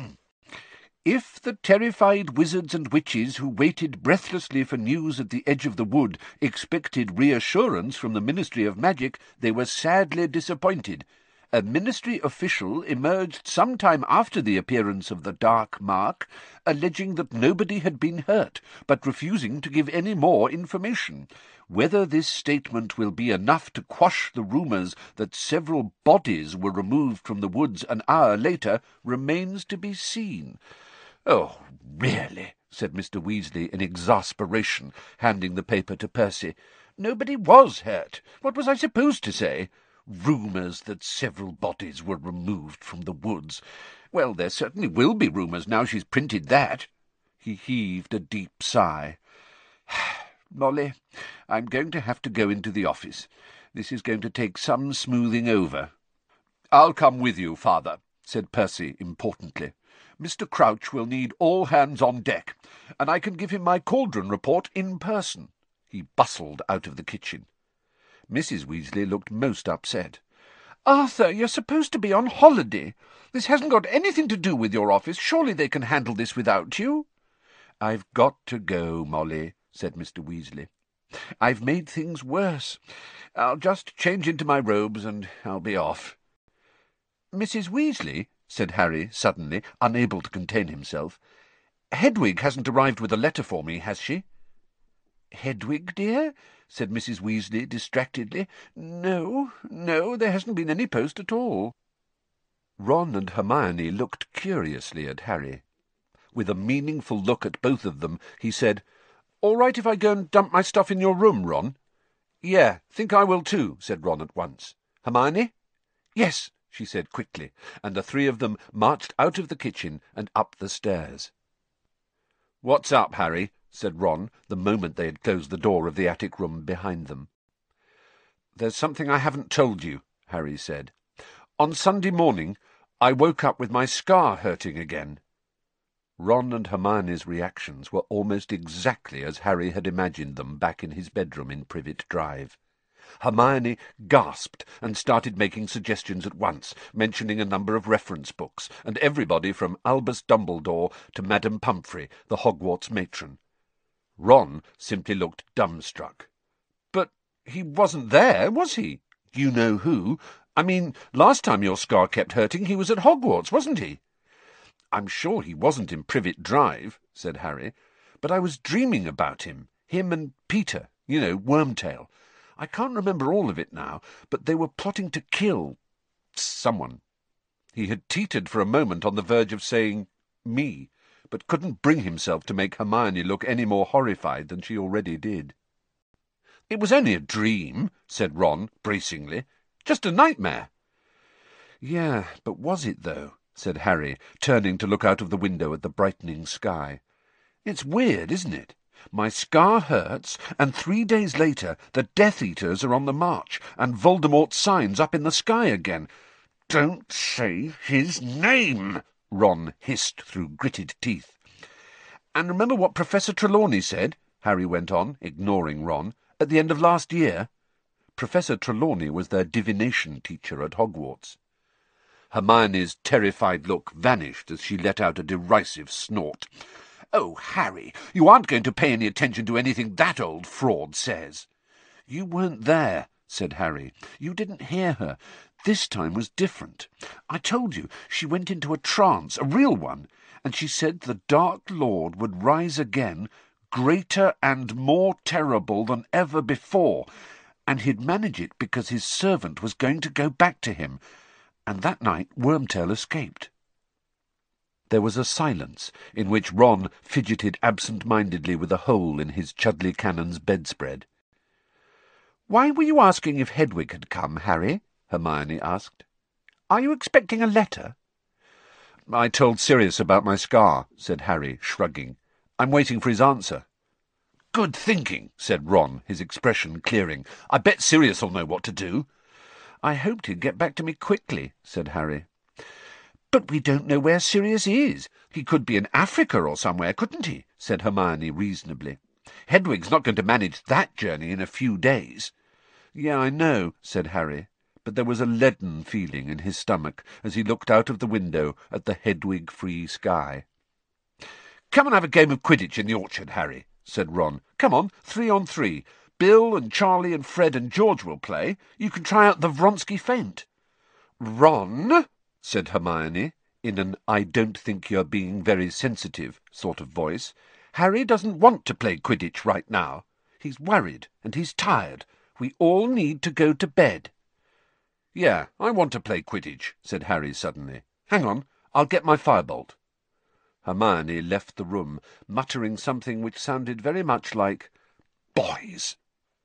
If the terrified wizards and witches who waited breathlessly for news at the edge of the wood expected reassurance from the Ministry of Magic, they were sadly disappointed. A ministry official emerged some time after the appearance of the Dark Mark, alleging that nobody had been hurt, but refusing to give any more information. Whether this statement will be enough to quash the rumours that several bodies were removed from the woods an hour later remains to be seen." "Oh, really?" said Mister Weasley in exasperation, handing the paper to Percy. "Nobody was hurt. What was I supposed to say? Rumours that several bodies were removed from the woods. Well, there certainly will be rumours now she's printed that." He heaved a deep sigh. "Molly, I'm going to have to go into the office. This is going to take some smoothing over." "I'll come with you, Father," said Percy importantly. "Mister Crouch will need all hands on deck, and I can give him my cauldron report in person." He bustled out of the kitchen. Missus Weasley looked most upset. "Arthur, you're supposed to be on holiday. This hasn't got anything to do with your office. Surely they can handle this without you." "I've got to go, Molly," said Mister Weasley. "I've made things worse. I'll just change into my robes and I'll be off." "Missus Weasley," said Harry suddenly, unable to contain himself, "Hedwig hasn't arrived with a letter for me, has she?" "Hedwig, dear?" said Missus Weasley distractedly. "No, no, there hasn't been any post at all." Ron and Hermione looked curiously at Harry. With a meaningful look at both of them, he said, "All right if I go and dump my stuff in your room, Ron?" "Yeah, think I will too," said Ron at once. "Hermione?" "Yes," she said quickly, and the three of them marched out of the kitchen and up the stairs. "What's up, Harry?" said Ron, the moment they had closed the door of the attic room behind them. "There's something I haven't told you," Harry said. "On Sunday morning I woke up with my scar hurting again." Ron and Hermione's reactions were almost exactly as Harry had imagined them back in his bedroom in Privet Drive. Hermione gasped and started making suggestions at once, mentioning a number of reference books, and everybody from Albus Dumbledore to Madame Pumphrey, the Hogwarts matron. Ron simply looked dumbstruck. "But he wasn't there, was he? You know who? I mean, last time your scar kept hurting he was at Hogwarts, wasn't he?" "I'm sure he wasn't in Privet Drive," said Harry, "but I was dreaming about him, him and Peter, you know, Wormtail. I can't remember all of it now, but they were plotting to kill someone." He had teetered for a moment on the verge of saying me, but couldn't bring himself to make Hermione look any more horrified than she already did. "It was only a dream," said Ron bracingly. "Just a nightmare." "Yeah, but was it, though?" said Harry, turning to look out of the window at the brightening sky. "It's weird, isn't it? My scar hurts, and three days later the Death Eaters are on the march, and Voldemort's signs up in the sky again." "Don't say his name!" Ron hissed through gritted teeth. "And remember what Professor Trelawney said," Harry went on, ignoring Ron, "at the end of last year?" Professor Trelawney was their divination teacher at Hogwarts. Hermione's terrified look vanished as she let out a derisive snort. "Oh, Harry, you aren't going to pay any attention to anything that old fraud says." "You weren't there," said Harry. "You didn't hear her. This time was different. I told you she went into a trance, a real one, and she said the Dark Lord would rise again, greater and more terrible than ever before, and he'd manage it because his servant was going to go back to him, and that night Wormtail escaped. There was a silence, in which Ron fidgeted absent-mindedly with a hole in his Chudley Cannon's bedspread. "Why were you asking if Hedwig had come, Harry?" Hermione asked. "Are you expecting a letter?" "I told Sirius about my scar," said Harry, shrugging. "I'm waiting for his answer." "Good thinking," said Ron, his expression clearing. "I bet Sirius'll know what to do." "I hoped he'd get back to me quickly," said Harry. "But we don't know where Sirius is. He could be in Africa or somewhere, couldn't he?" said Hermione reasonably. "Hedwig's not going to manage that journey in a few days." "Yeah, I know," said Harry, but there was a leaden feeling in his stomach as he looked out of the window at the Hedwig-free sky. "Come and have a game of Quidditch in the orchard, Harry," said Ron. "Come on, three on three. Bill and Charlie and Fred and George will play. You can try out the Vronsky feint." "Ron," said Hermione, in an I-don't-think-you're-being-very-sensitive sort of voice, "Harry doesn't want to play Quidditch right now. He's worried and he's tired. We all need to go to bed." "Yeah, I want to play Quidditch," said Harry suddenly. "Hang on, I'll get my firebolt." Hermione left the room, muttering something which sounded very much like "boys."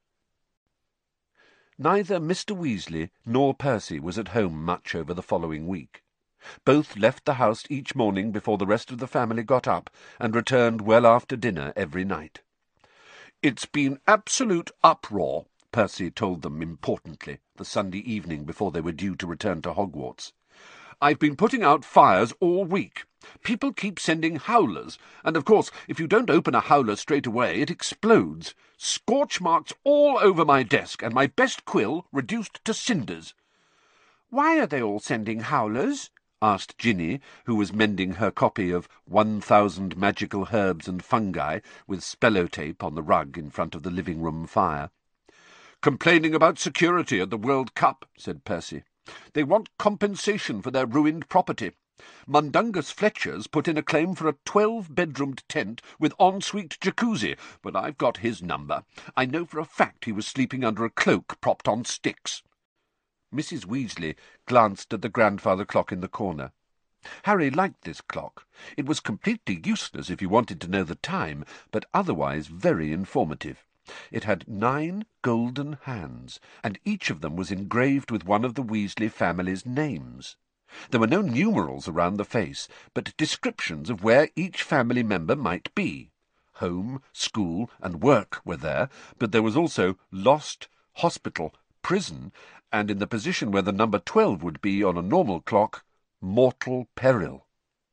Neither Mister Weasley nor Percy was at home much over the following week. Both left the house each morning before the rest of the family got up, and returned well after dinner every night. "It's been absolute uproar," Percy told them importantly, the Sunday evening before they were due to return to Hogwarts. "I've been putting out fires all week. People keep sending howlers, and of course if you don't open a howler straight away it explodes. Scorch marks all over my desk, and my best quill reduced to cinders." "Why are they all sending howlers?" asked Ginny, who was mending her copy of One Thousand Magical Herbs and Fungi with spellotape on the rug in front of the living-room fire. "Complaining about security at the World Cup," said Percy. "They want compensation for their ruined property. Mundungus Fletcher's put in a claim for a twelve-bedroomed tent with ensuite jacuzzi, but I've got his number. I know for a fact he was sleeping under a cloak propped on sticks." Missus Weasley glanced at the grandfather clock in the corner. Harry liked this clock. It was completely useless if you wanted to know the time, but otherwise very informative. It had nine golden hands, and each of them was engraved with one of the Weasley family's names. There were no numerals around the face, but descriptions of where each family member might be. Home, school, and work were there, but there was also lost, hospital, prison, and in the position where the number twelve would be on a normal clock, mortal peril.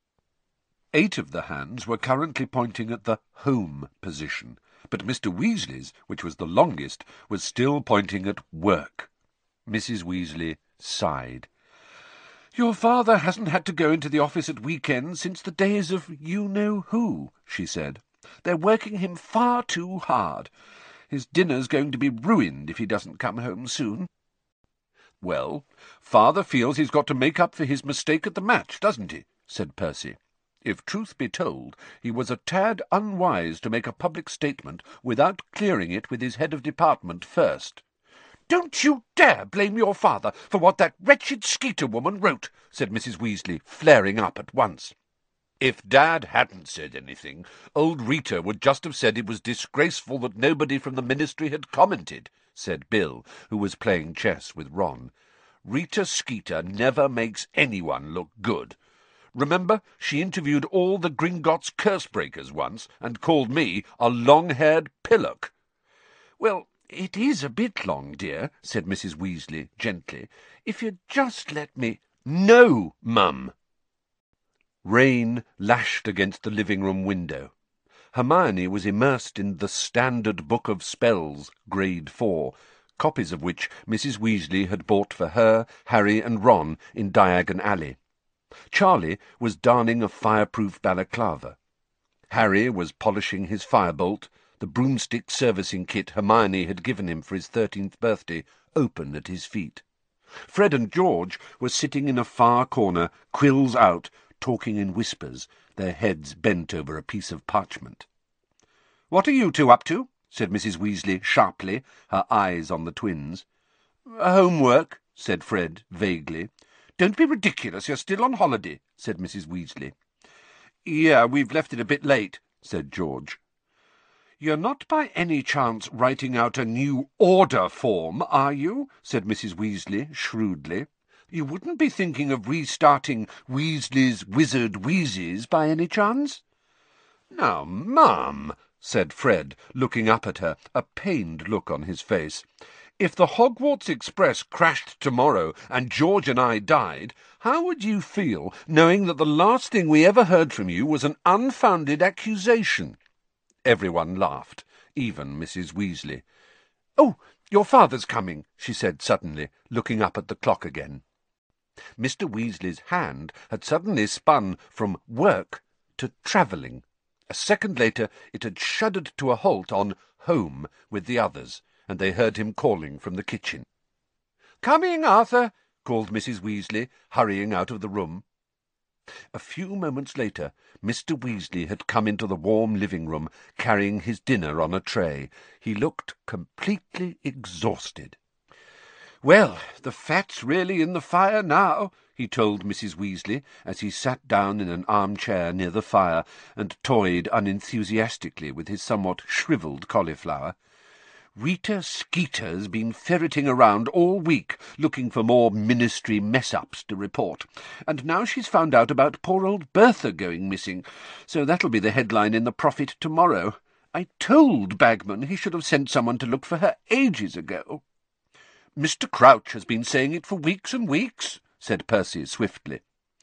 Eight of the hands were currently pointing at the home position, but Mister Weasley's, which was the longest, was still pointing at work. Missus Weasley sighed. "Your father hasn't had to go into the office at weekends since the days of you-know-who," she said. "They're working him far too hard. His dinner's going to be ruined if he doesn't come home soon." "Well, father feels he's got to make up for his mistake at the match, doesn't he?" said Percy. If truth be told, he was a tad unwise to make a public statement without clearing it with his head of department first. "Don't you dare blame your father for what that wretched Skeeter woman wrote," said Missus Weasley, flaring up at once. "If Dad hadn't said anything, old Rita would just have said it was disgraceful that nobody from the ministry had commented," said Bill, who was playing chess with Ron. "Rita Skeeter never makes anyone look good. Remember, she interviewed all the Gringotts curse-breakers once, and called me a long-haired pillock." "Well, it is a bit long, dear," said Missus Weasley gently. "If you'd just let me—" "No, Mum!" Rain lashed against the living-room window. Hermione was immersed in the Standard Book of Spells, Grade Four, copies of which Missus Weasley had bought for her, Harry, and Ron in Diagon Alley. Charlie was darning a fireproof balaclava. Harry was polishing his firebolt, the broomstick servicing kit Hermione had given him for his thirteenth birthday open at his feet. Fred and George were sitting in a far corner, quills out, talking in whispers, their heads bent over a piece of parchment. "What are you two up to?" said Missus Weasley sharply, her eyes on the twins. "Homework," said Fred vaguely. "Don't be ridiculous, you're still on holiday," said Missus Weasley. "Yeah, we've left it a bit late," said George. "You're not by any chance writing out a new order form, are you?" said Missus Weasley shrewdly. "You wouldn't be thinking of restarting Weasley's Wizard Wheezes by any chance?" "Now, Mum," said Fred, looking up at her, a pained look on his face, "if the Hogwarts Express crashed tomorrow and George and I died, how would you feel knowing that the last thing we ever heard from you was an unfounded accusation?" Everyone laughed, even Missus Weasley. "Oh, your father's coming," she said suddenly, looking up at the clock again. Mister Weasley's hand had suddenly spun from work to travelling. A second later it had shuddered to a halt on home with the others, and they heard him calling from the kitchen. "Coming, Arthur," called Missus Weasley, hurrying out of the room. A few moments later, Mister Weasley had come into the warm living-room, carrying his dinner on a tray. He looked completely exhausted. "Well, the fat's really in the fire now," he told Missus Weasley, as he sat down in an armchair near the fire and toyed unenthusiastically with his somewhat shrivelled cauliflower. "Rita Skeeter's been ferreting around all week, looking for more ministry mess-ups to report, and now she's found out about poor old Bertha going missing, so that'll be the headline in the Prophet tomorrow. I told Bagman he should have sent someone to look for her ages ago." "Mister Crouch has been saying it for weeks and weeks," said Percy swiftly.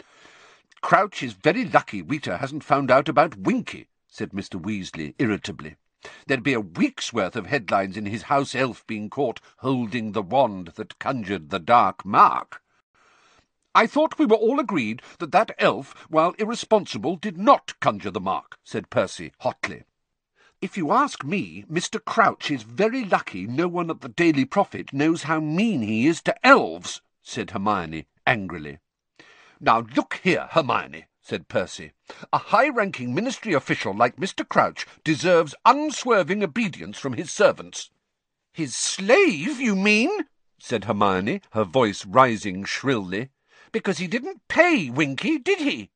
"Crouch is very lucky Rita hasn't found out about Winky," said Mister Weasley irritably. "There'd be a week's worth of headlines in his house elf being caught holding the wand that conjured the dark mark." "I thought we were all agreed that that elf, while irresponsible, did not conjure the mark," said Percy hotly. "If you ask me, Mister Crouch is very lucky no one at the Daily Prophet knows how mean he is to elves," said Hermione angrily. "Now look here, Hermione," said Percy. "A high-ranking ministry official like Mister Crouch deserves unswerving obedience from his servants." "His slave, you mean?" said Hermione, her voice rising shrilly. "Because he didn't pay Winky, did he?"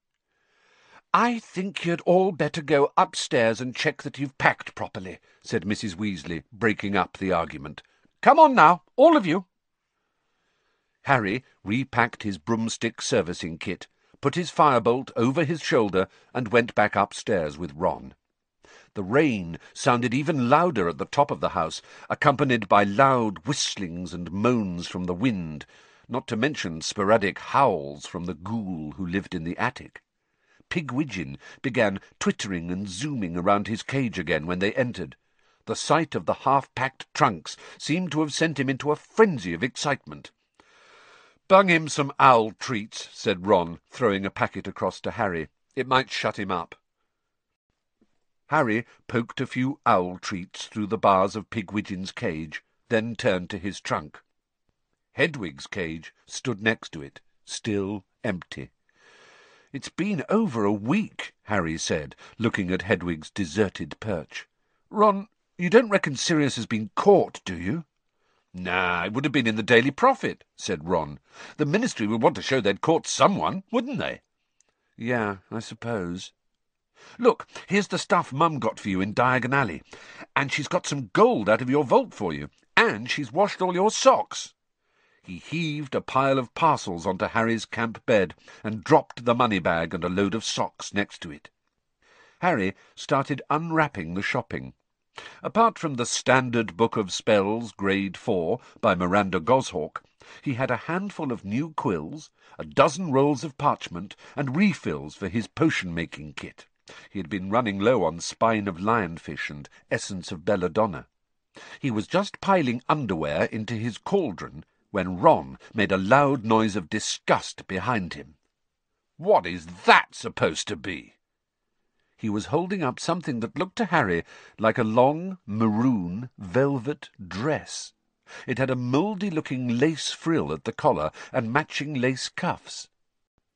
"I think you'd all better go upstairs and check that you've packed properly," said Missus Weasley, breaking up the argument. "Come on now, all of you." Harry repacked his broomstick servicing kit, put his firebolt over his shoulder, and went back upstairs with Ron. The rain sounded even louder at the top of the house, accompanied by loud whistlings and moans from the wind, not to mention sporadic howls from the ghoul who lived in the attic. Pigwidgeon began twittering and zooming around his cage again when they entered. The sight of the half-packed trunks seemed to have sent him into a frenzy of excitement. "Bung him some owl treats," said Ron, throwing a packet across to Harry. "It might shut him up." Harry poked a few owl treats through the bars of Pigwidgeon's cage, then turned to his trunk. Hedwig's cage stood next to it, still empty. "It's been over a week," Harry said, looking at Hedwig's deserted perch. "Ron, you don't reckon Sirius has been caught, do you?" "Nah, it would have been in the Daily Prophet," said Ron. "The Ministry would want to show they'd caught someone, wouldn't they?" "Yeah, I suppose." "Look, here's the stuff Mum got for you in Diagon Alley, and she's got some gold out of your vault for you, and she's washed all your socks." He heaved a pile of parcels onto Harry's camp bed and dropped the money bag and a load of socks next to it. Harry started unwrapping the shopping. Apart from the Standard Book of Spells, Grade Four, by Miranda Goshawk, he had a handful of new quills, a dozen rolls of parchment, and refills for his potion-making kit. He had been running low on spine of lionfish and essence of belladonna. He was just piling underwear into his cauldron when Ron made a loud noise of disgust behind him. "What is that supposed to be?" He was holding up something that looked to Harry like a long, maroon, velvet dress. It had a mouldy-looking lace frill at the collar and matching lace cuffs.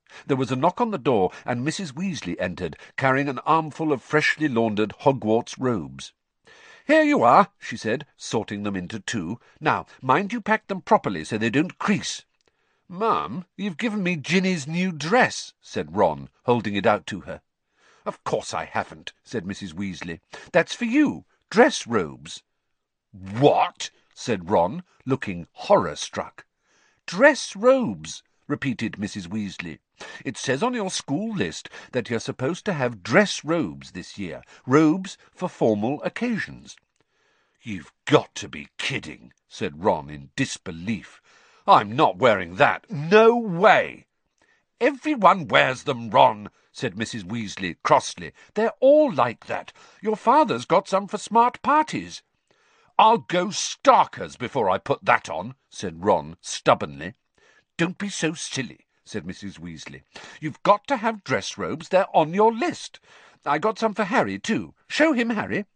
There was a knock on the door, and Missus Weasley entered, carrying an armful of freshly laundered Hogwarts robes. "Here you are," she said, sorting them into two. "Now, mind you pack them properly so they don't crease." "Mum, you've given me Ginny's new dress," said Ron, holding it out to her. "Of course I haven't," said Missus Weasley. "That's for you. Dress robes." "What?" said Ron, looking horror-struck. "Dress robes," repeated Missus Weasley. "It says on your school list that you're supposed to have dress robes this year, robes for formal occasions." "You've got to be kidding," said Ron in disbelief. "I'm not wearing that. No way." "Everyone wears them, Ron," said Missus Weasley crossly. "They're all like that. Your father's got some for smart parties." "I'll go starkers before I put that on," said Ron stubbornly. "Don't be so silly," said Missus Weasley. "You've got to have dress robes. They're on your list. I got some for Harry, too. Show him, Harry."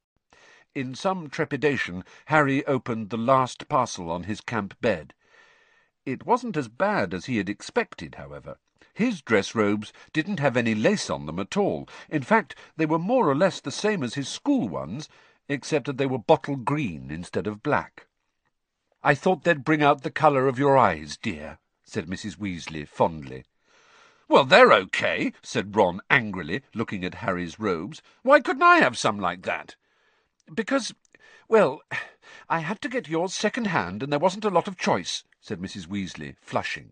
In some trepidation, Harry opened the last parcel on his camp bed. It wasn't as bad as he had expected, however. His dress robes didn't have any lace on them at all. In fact, they were more or less the same as his school ones, except that they were bottle green instead of black. "I thought they'd bring out the colour of your eyes, dear," said Missus Weasley fondly. "Well, they're okay," said Ron angrily, looking at Harry's robes. "Why couldn't I have some like that?" "Because, well, I had to get yours second-hand, and there wasn't a lot of choice," said Missus Weasley, flushing.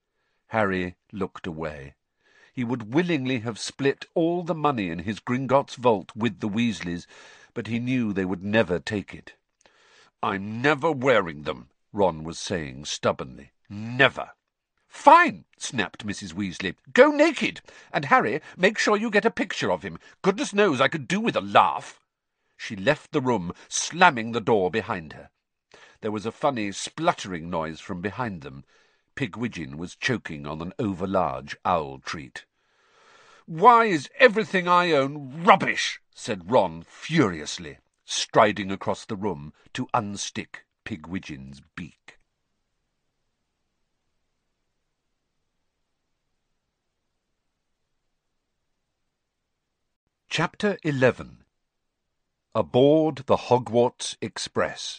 Harry looked away. He would willingly have split all the money in his Gringotts vault with the Weasleys, but he knew they would never take it. "I'm never wearing them," Ron was saying stubbornly. "Never." "Fine," snapped Missus Weasley. "Go naked. And, Harry, make sure you get a picture of him. Goodness knows I could do with a laugh." She left the room, slamming the door behind her. There was a funny spluttering noise from behind them. Pigwidgeon was choking on an overlarge owl treat. "Why is everything I own rubbish?" said Ron furiously, striding across the room to unstick Pigwidgeon's beak. Chapter eleven. Aboard the Hogwarts Express.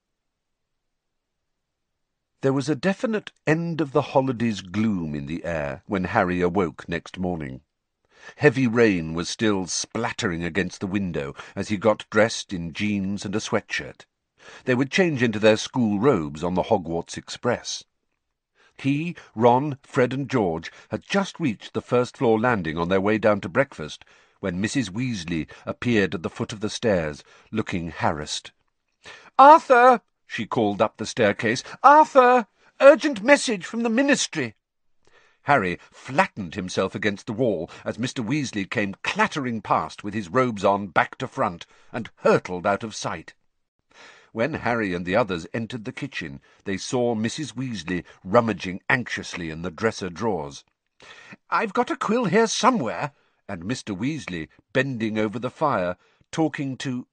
There was a definite end-of-the-holidays gloom in the air when Harry awoke next morning. Heavy rain was still splattering against the window as he got dressed in jeans and a sweatshirt. They would change into their school robes on the Hogwarts Express. He, Ron, Fred and George had just reached the first-floor landing on their way down to breakfast when Missus Weasley appeared at the foot of the stairs, looking harassed. "Arthur!" she called up the staircase. "Arthur! Urgent message from the Ministry!" Harry flattened himself against the wall as Mister Weasley came clattering past with his robes on back to front and hurtled out of sight. When Harry and the others entered the kitchen, they saw Missus Weasley rummaging anxiously in the dresser drawers. "I've got a quill here somewhere," and Mister Weasley bending over the fire, talking to...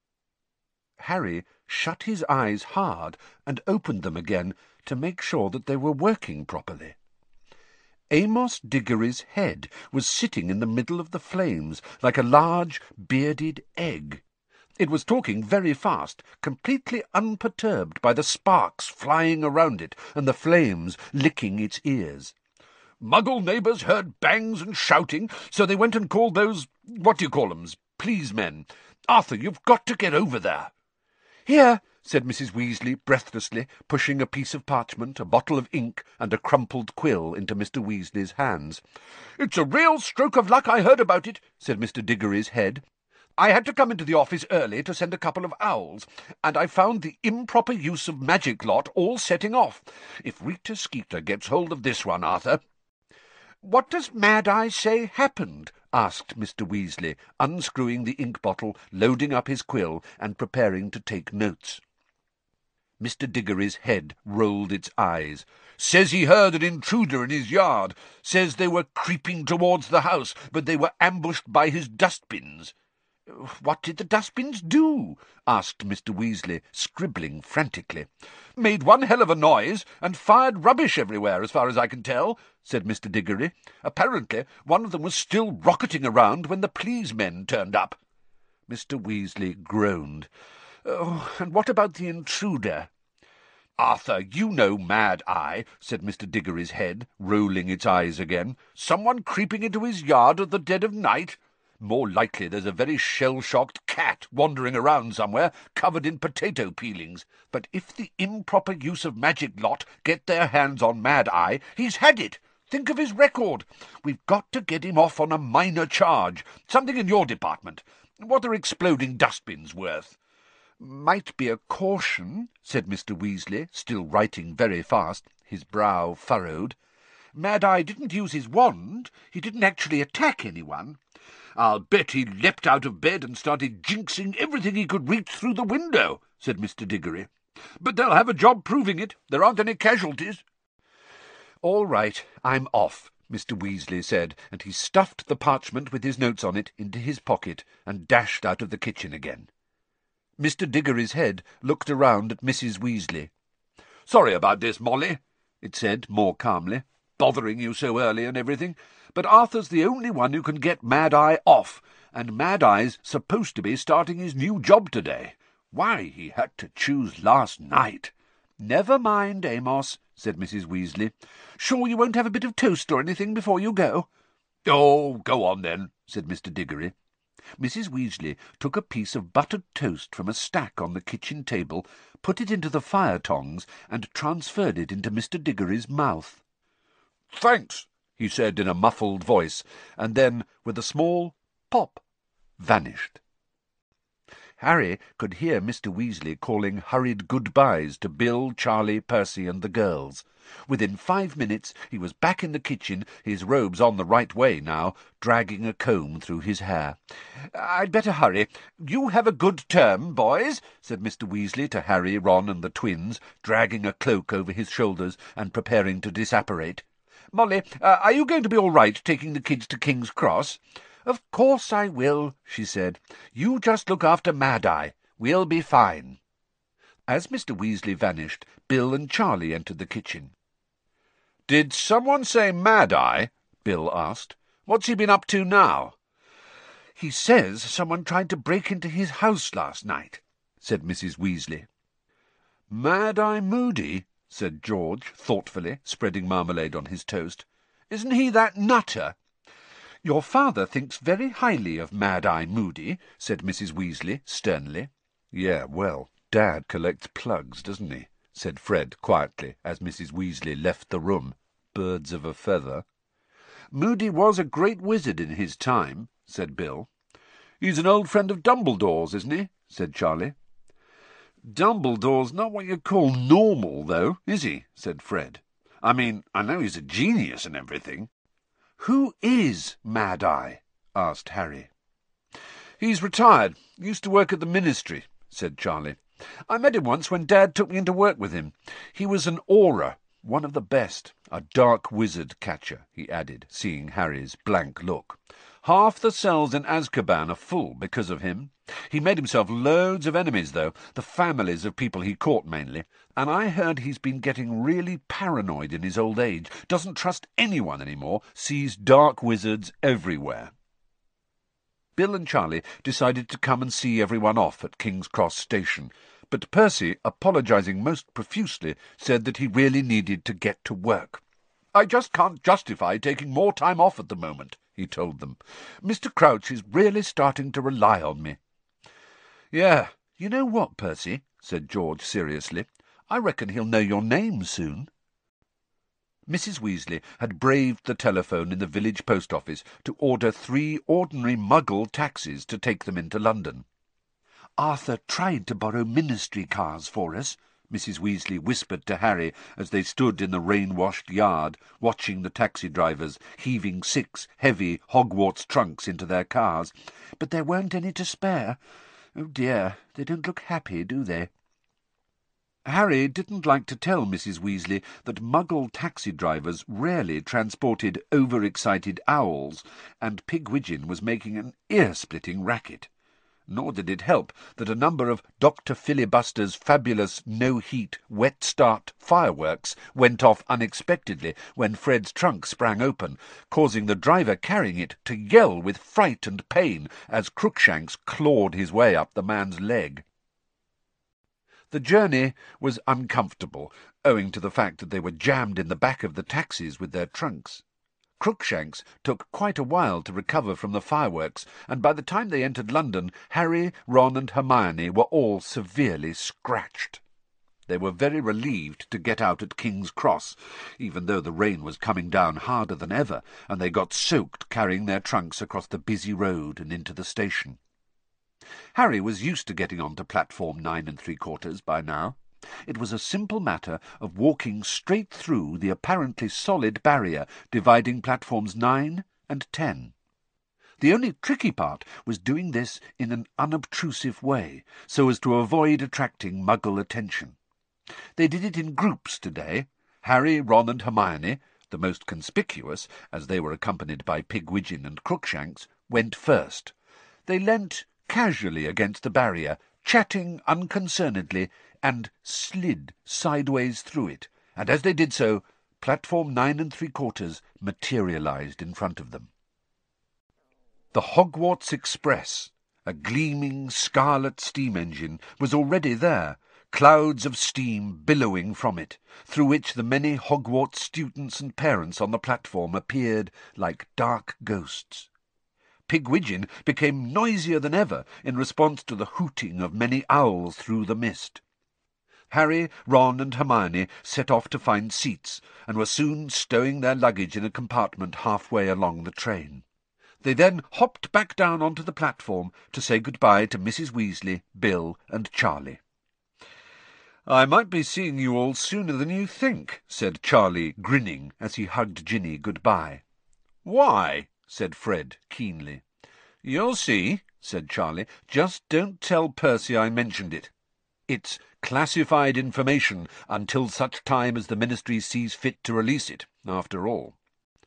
Harry shut his eyes hard and opened them again to make sure that they were working properly. Amos Diggory's head was sitting in the middle of the flames like a large, bearded egg. It was talking very fast, completely unperturbed by the sparks flying around it and the flames licking its ears. "Muggle neighbours heard bangs and shouting, so they went and called those, what-do-you-call-ems, please men. Arthur, you've got to get over there." "Here," said Missus Weasley breathlessly, pushing a piece of parchment, a bottle of ink, and a crumpled quill into Mister Weasley's hands. "It's a real stroke of luck I heard about it," said Mister Diggory's head. "I had to come into the office early to send a couple of owls, and I found the improper use of magic lot all setting off. If Rita Skeeter gets hold of this one, Arthur—" "What does Mad Eye say happened?" asked Mister Weasley, unscrewing the ink bottle, loading up his quill, and preparing to take notes. Mister Diggory's head rolled its eyes. "Says he heard an intruder in his yard. Says they were creeping towards the house, but they were ambushed by his dustbins." "What did the dustbins do?" asked Mister Weasley, scribbling frantically. "Made one hell of a noise, and fired rubbish everywhere, as far as I can tell," said Mister Diggory. "Apparently one of them was still rocketing around when the Please men turned up." Mister Weasley groaned. "Oh, and what about the intruder?" "Arthur, you know Mad-Eye," said Mister Diggory's head, rolling its eyes again. "Someone creeping into his yard at the dead of night? More likely there's a very shell-shocked cat wandering around somewhere, covered in potato peelings. But if the improper use of magic lot get their hands on Mad-Eye, he's had it. Think of his record. We've got to get him off on a minor charge, something in your department. What are exploding dustbins worth?" "Might be a caution," said Mister Weasley, still writing very fast, his brow furrowed. "Mad-Eye didn't use his wand. He didn't actually attack anyone." "I'll bet he leapt out of bed and started jinxing everything he could reach through the window," said Mister Diggory. "But they'll have a job proving it. There aren't any casualties." "All right, I'm off," Mister Weasley said, and he stuffed the parchment with his notes on it into his pocket and dashed out of the kitchen again. Mister Diggory's head looked around at Missus Weasley. "Sorry about this, Molly," it said more calmly. "Bothering you so early and everything. But Arthur's the only one who can get Mad-Eye off, and Mad-Eye's supposed to be starting his new job today. Why he had to choose last night—" "Never mind, Amos," said Missus Weasley. "Sure you won't have a bit of toast or anything before you go?" "Oh, go on then," said Mister Diggory. Missus Weasley took a piece of buttered toast from a stack on the kitchen table, put it into the fire-tongs, and transferred it into Mister Diggory's mouth. "Thanks," he said in a muffled voice, and then, with a small pop, vanished. Harry could hear Mister Weasley calling hurried goodbyes to Bill, Charlie, Percy, and the girls. Within five minutes he was back in the kitchen, his robes on the right way now, dragging a comb through his hair. "I'd better hurry. You have a good term, boys," said Mister Weasley to Harry, Ron, and the twins, dragging a cloak over his shoulders and preparing to disapparate. "Molly, uh, are you going to be all right taking the kids to King's Cross?" "Of course I will," she said. "You just look after Mad-Eye. We'll be fine." As Mister Weasley vanished, Bill and Charlie entered the kitchen. "Did someone say Mad-Eye?" Bill asked. "What's he been up to now?" "He says someone tried to break into his house last night," said Missus Weasley. "Mad-Eye Moody?" said George, thoughtfully, spreading marmalade on his toast. "Isn't he that nutter?" "Your father thinks very highly of Mad-Eye Moody," said Missus Weasley, sternly. "Yeah, well, Dad collects plugs, doesn't he?" said Fred quietly, as Missus Weasley left the room. "Birds of a feather." "Moody was a great wizard in his time," said Bill. "He's an old friend of Dumbledore's, isn't he?" said Charlie. "Dumbledore's not what you call normal, though, is he?" said Fred. "I mean, I know he's a genius and everything." "Who is Mad-Eye?" asked Harry. "He's retired. Used to work at the Ministry," said Charlie. "I met him once when Dad took me into work with him. He was an Auror, one of the best. A dark wizard catcher," he added, seeing Harry's blank look. "Half the cells in Azkaban are full because of him. He made himself loads of enemies, though, the families of people he caught mainly, and I heard he's been getting really paranoid in his old age, doesn't trust anyone anymore, sees dark wizards everywhere." Bill and Charlie decided to come and see everyone off at King's Cross Station, but Percy, apologising most profusely, said that he really needed to get to work. "I just can't justify taking more time off at the moment," he told them. "Mister Crouch is really starting to rely on me." "Yeah, you know what, Percy," said George seriously, "I reckon he'll know your name soon." Missus Weasley had braved the telephone in the village post office to order three ordinary Muggle taxis to take them into London. "Arthur tried to borrow ministry cars for us," Missus Weasley whispered to Harry as they stood in the rain-washed yard, watching the taxi drivers heaving six heavy Hogwarts trunks into their cars. "But there weren't any to spare. Oh dear, they don't look happy, do they?" Harry didn't like to tell Missus Weasley that Muggle taxi drivers rarely transported over-excited owls, and Pigwidgeon was making an ear-splitting racket. nor did it help that a number of Doctor Filibuster's fabulous no-heat wet start fireworks went off unexpectedly when Fred's trunk sprang open, causing the driver carrying it to yell with fright and pain as Crookshanks clawed his way up the man's leg. The journey was uncomfortable, owing to the fact that they were jammed in the back of the taxis with their trunks. Crookshanks took quite a while to recover from the fireworks, and by the time they entered London, Harry, Ron and Hermione were all severely scratched. They were very relieved to get out at King's Cross, even though the rain was coming down harder than ever, and they got soaked carrying their trunks across the busy road and into the station. Harry was used to getting on to platform nine and three quarters by now. It was a simple matter of walking straight through the apparently solid barrier dividing platforms nine and ten. The only tricky part was doing this in an unobtrusive way, so as to avoid attracting Muggle attention. They did it in groups today. Harry, Ron and Hermione, the most conspicuous, as they were accompanied by Pigwidgeon and Crookshanks, went first. They leant casually against the barrier, chatting unconcernedly, and slid sideways through it, and as they did so, platform nine and three quarters materialized in front of them. The Hogwarts Express, a gleaming scarlet steam engine, was already there, clouds of steam billowing from it, through which the many Hogwarts students and parents on the platform appeared like dark ghosts. Pigwidgeon became noisier than ever in response to the hooting of many owls through the mist. Harry, Ron and Hermione set off to find seats, and were soon stowing their luggage in a compartment halfway along the train. They then hopped back down onto the platform to say good-bye to Missus Weasley, Bill and Charlie. "I might be seeing you all sooner than you think," said Charlie, grinning, as he hugged Ginny good-bye. "Why?" said Fred keenly. "You'll see," said Charlie. "Just don't tell Percy I mentioned it. It's classified information until such time as the Ministry sees fit to release it, after all."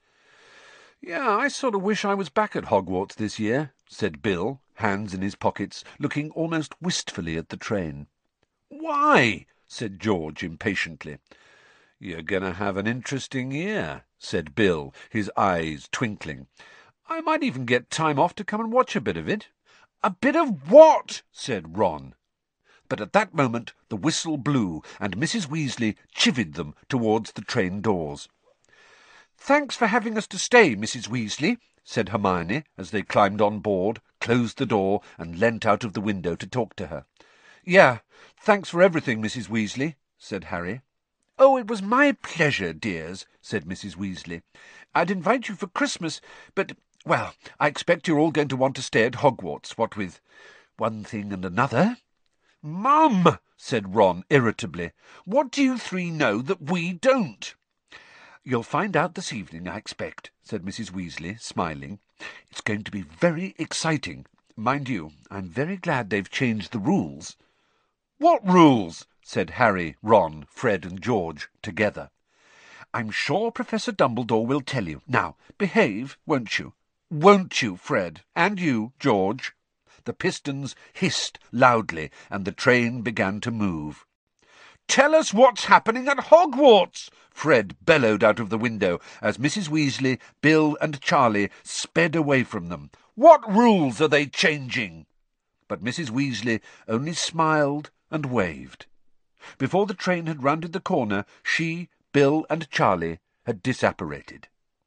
"Yeah, I sort of wish I was back at Hogwarts this year," said Bill, hands in his pockets, looking almost wistfully at the train. "Why?" said George impatiently. "You're going to have an interesting year," said Bill, his eyes twinkling. "I might even get time off to come and watch a bit of it." "A bit of what?" said Ron. But at that moment the whistle blew, and Missus Weasley chivied them towards the train doors. "Thanks for having us to stay, Missus Weasley," said Hermione, as they climbed on board, closed the door, and leant out of the window to talk to her. "Yeah, thanks for everything, Missus Weasley," said Harry. "Oh, it was my pleasure, dears," said Missus Weasley. "I'd invite you for Christmas, but, well, I expect you're all going to want to stay at Hogwarts, what with one thing and another." "Mum," said Ron irritably, "what do you three know that we don't?" "You'll find out this evening, I expect," said Missus Weasley, smiling. "It's going to be very exciting. Mind you, I'm very glad they've changed the rules." "What rules?" said Harry, Ron, Fred and George together. "I'm sure Professor Dumbledore will tell you. Now, behave, won't you? Won't you, Fred? And you, George?" The pistons hissed loudly, and the train began to move. "Tell us what's happening at Hogwarts!" Fred bellowed out of the window, as Missus Weasley, Bill and Charlie sped away from them. "What rules are they changing?" But Missus Weasley only smiled and waved. Before the train had rounded the corner, she, Bill and Charlie had disapparated.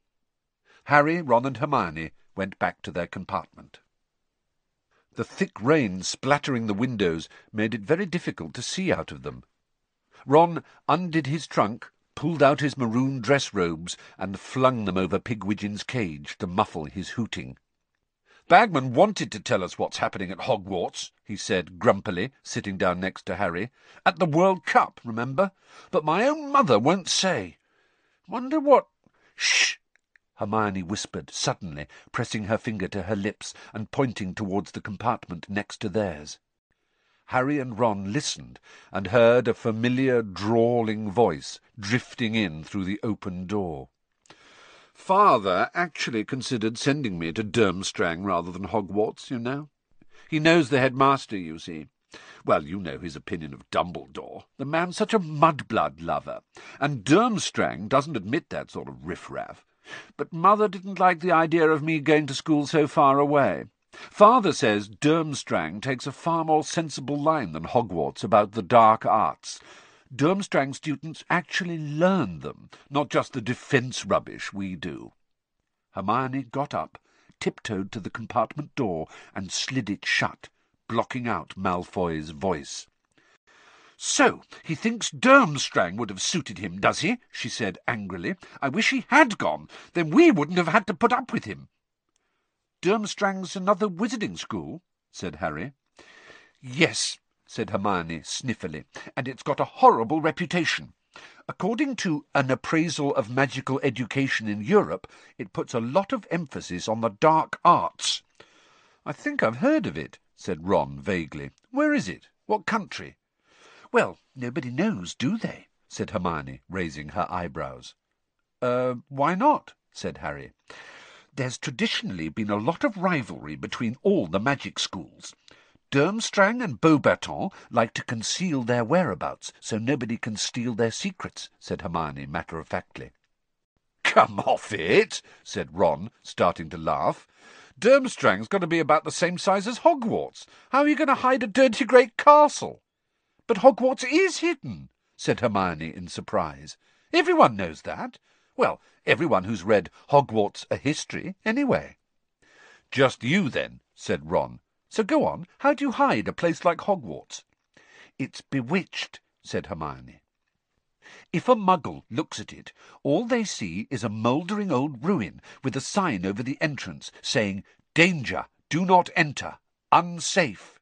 Harry, Ron and Hermione went back to their compartment. The thick rain splattering the windows made it very difficult to see out of them. Ron undid his trunk, pulled out his maroon dress robes, and flung them over Pigwidgeon's cage to muffle his hooting. "Bagman wanted to tell us what's happening at Hogwarts," he said grumpily, sitting down next to Harry. "At the World Cup, remember? But my own mother won't say. Wonder what—" "Shh!" Hermione whispered suddenly, pressing her finger to her lips and pointing towards the compartment next to theirs. Harry and Ron listened, and heard a familiar drawling voice drifting in through the open door. "Father actually considered sending me to Durmstrang rather than Hogwarts, you know. He knows the headmaster, you see. Well, you know his opinion of Dumbledore. The man's such a mudblood lover, and Durmstrang doesn't admit that sort of riff-raff. But Mother didn't like the idea of me going to school so far away. Father says Durmstrang takes a far more sensible line than Hogwarts about the dark arts. Durmstrang students actually learn them, not just the defence rubbish we do. Hermione got up, tiptoed to the compartment door, and slid it shut, blocking out Malfoy's voice. "So, he thinks Durmstrang would have suited him, does he?" she said angrily. "I wish he had gone. Then we wouldn't have had to put up with him." "Durmstrang's another wizarding school," said Harry. "Yes," said Hermione sniffily, "and it's got a horrible reputation. According to an appraisal of magical education in Europe, it puts a lot of emphasis on the dark arts." "I think I've heard of it," said Ron vaguely. "Where is it? What country?" "Well, nobody knows, do they?" said Hermione, raising her eyebrows. Uh, why not?" said Harry. "There's traditionally been a lot of rivalry between all the magic schools. Durmstrang and Beauxbaton like to conceal their whereabouts so nobody can steal their secrets," said Hermione matter-of-factly. "Come off it," said Ron, starting to laugh. "Durmstrang's got to be about the same size as Hogwarts. How are you going to hide a dirty great castle?" "But Hogwarts is hidden," said Hermione in surprise. "Everyone knows that. Well, everyone who's read Hogwarts A History, anyway." "Just you, then," said Ron. "So go on, how do you hide a place like Hogwarts?" "It's bewitched," said Hermione. "If a muggle looks at it, all they see is a mouldering old ruin with a sign over the entrance saying, 'Danger, do not enter, unsafe.'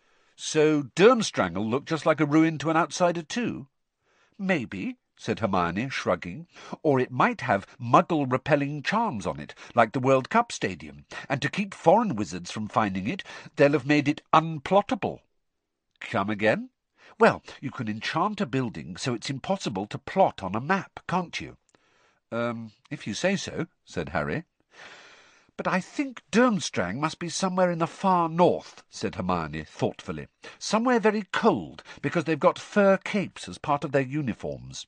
So Durmstrang'll look just like a ruin to an outsider too?" "Maybe," said Hermione, shrugging. "Or it might have muggle-repelling charms on it, like the World Cup Stadium, and to keep foreign wizards from finding it, they'll have made it unplottable." "Come again?" "Well, you can enchant a building so it's impossible to plot on a map, can't you?" Um, if you say so," said Harry. "But I think Durmstrang must be somewhere in the far north," said Hermione thoughtfully. "Somewhere very cold, because they've got fur capes as part of their uniforms."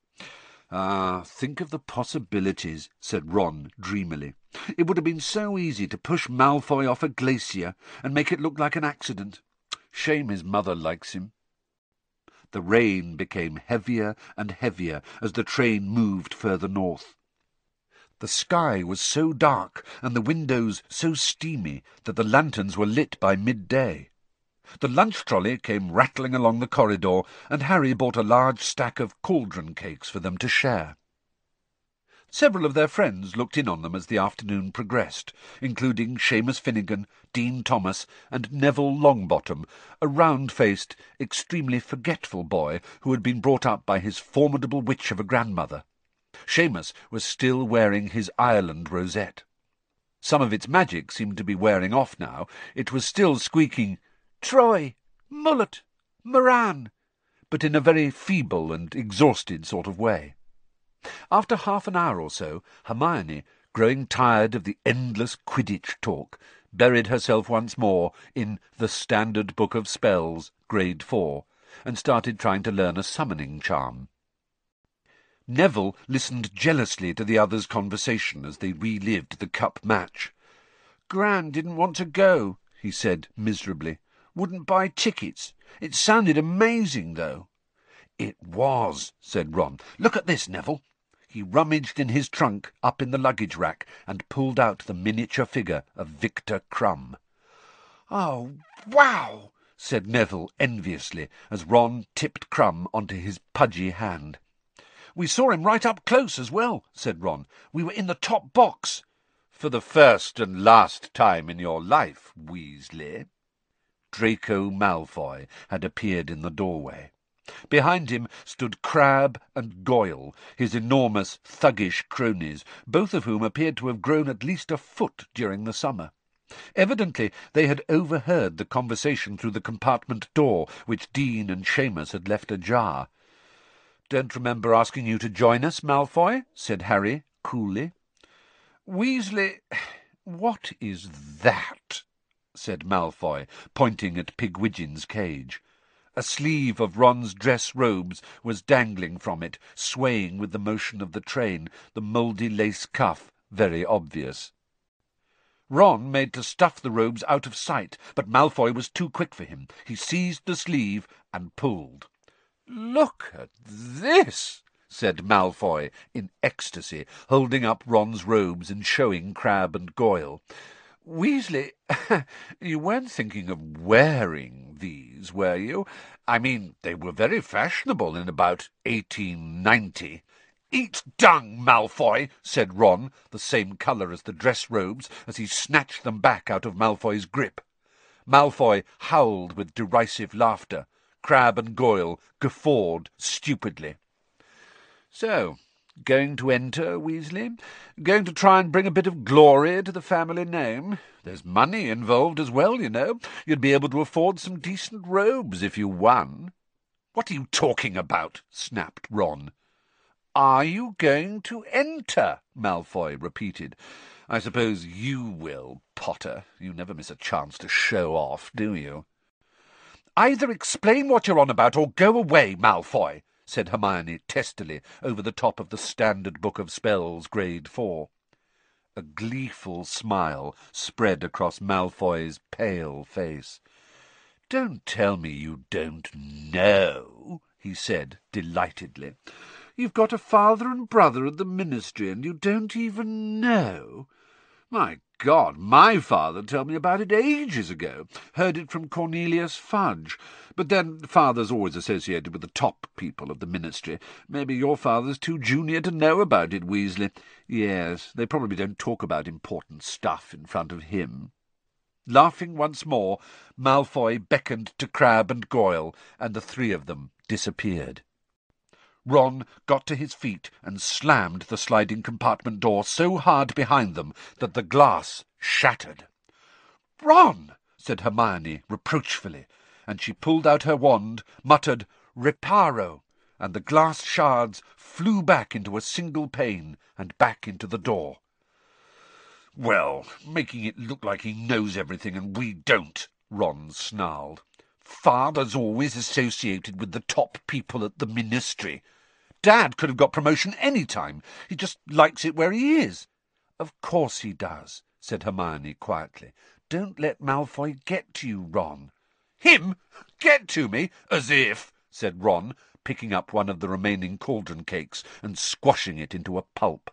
"Ah, think of the possibilities," said Ron dreamily. "It would have been so easy to push Malfoy off a glacier and make it look like an accident. Shame his mother likes him." The rain became heavier and heavier as the train moved further north. The sky was so dark and the windows so steamy that the lanterns were lit by midday. The lunch trolley came rattling along the corridor, and Harry bought a large stack of cauldron cakes for them to share. Several of their friends looked in on them as the afternoon progressed, including Seamus Finnegan, Dean Thomas, and Neville Longbottom, a round-faced, extremely forgetful boy who had been brought up by his formidable witch of a grandmother. Seamus was still wearing his Ireland rosette. Some of its magic seemed to be wearing off now. It was still squeaking, "Troy! Mullet! Moran!" but in a very feeble and exhausted sort of way. After half an hour or so, Hermione, growing tired of the endless Quidditch talk, buried herself once more in the Standard Book of Spells, Grade Four, and started trying to learn a summoning charm. Neville listened jealously to the others' conversation as they relived the cup match. "Gran didn't want to go," he said miserably. "Wouldn't buy tickets. It sounded amazing, though." "It was," said Ron. "Look at this, Neville." He rummaged in his trunk up in the luggage rack and pulled out the miniature figure of Victor Crumb. "Oh, wow!" said Neville enviously, as Ron tipped Crumb onto his pudgy hand. "We saw him right up close as well," said Ron. "We were in the top box." "For the first and last time in your life, Weasley." Draco Malfoy had appeared in the doorway. Behind him stood Crabbe and Goyle, his enormous, thuggish cronies, both of whom appeared to have grown at least a foot during the summer. Evidently they had overheard the conversation through the compartment door, which Dean and Seamus had left ajar. "Don't remember asking you to join us, Malfoy," said Harry coolly. "Weasley, what is that?" said Malfoy, pointing at Pigwidgeon's cage. A sleeve of Ron's dress robes was dangling from it, swaying with the motion of the train, the mouldy lace cuff very obvious. Ron made to stuff the robes out of sight, but Malfoy was too quick for him. He seized the sleeve and pulled. "Look at this!" said Malfoy in ecstasy, holding up Ron's robes and showing Crabbe and Goyle. "Weasley, you weren't thinking of wearing these, were you? I mean, they were very fashionable in about eighteen ninety. "Eat dung, Malfoy," said Ron, the same colour as the dress robes, as he snatched them back out of Malfoy's grip. Malfoy howled with derisive laughter. Crabbe and Goyle guffawed stupidly. "So, going to enter, Weasley? Going to try and bring a bit of glory to the family name? There's money involved as well, you know. You'd be able to afford some decent robes if you won." "What are you talking about?" snapped Ron. "Are you going to enter?" Malfoy repeated. "I suppose you will, Potter. You never miss a chance to show off, do you?" "Either explain what you're on about or go away, Malfoy," said Hermione testily over the top of the Standard Book of Spells, Grade Four. A gleeful smile spread across Malfoy's pale face. "Don't tell me you don't know," he said delightedly. "You've got a father and brother at the Ministry, and you don't even know? My God, my father told me about it ages ago. Heard it from Cornelius Fudge. But then father's always associated with the top people of the Ministry. Maybe your father's too junior to know about it, Weasley. Yes, they probably don't talk about important stuff in front of him." Laughing once more, Malfoy beckoned to Crabbe and Goyle, and the three of them disappeared. Ron got to his feet and slammed the sliding compartment door so hard behind them that the glass shattered. "Ron!" said Hermione reproachfully, and she pulled out her wand, muttered "Reparo," and the glass shards flew back into a single pane and back into the door. "Well, making it look like he knows everything and we don't," Ron snarled. "Father's always associated with the top people at the Ministry. Dad could have got promotion any time. He just likes it where he is." "Of course he does," said Hermione quietly. "Don't let Malfoy get to you, Ron." "Him? Get to me? As if," said Ron, picking up one of the remaining cauldron cakes and squashing it into a pulp.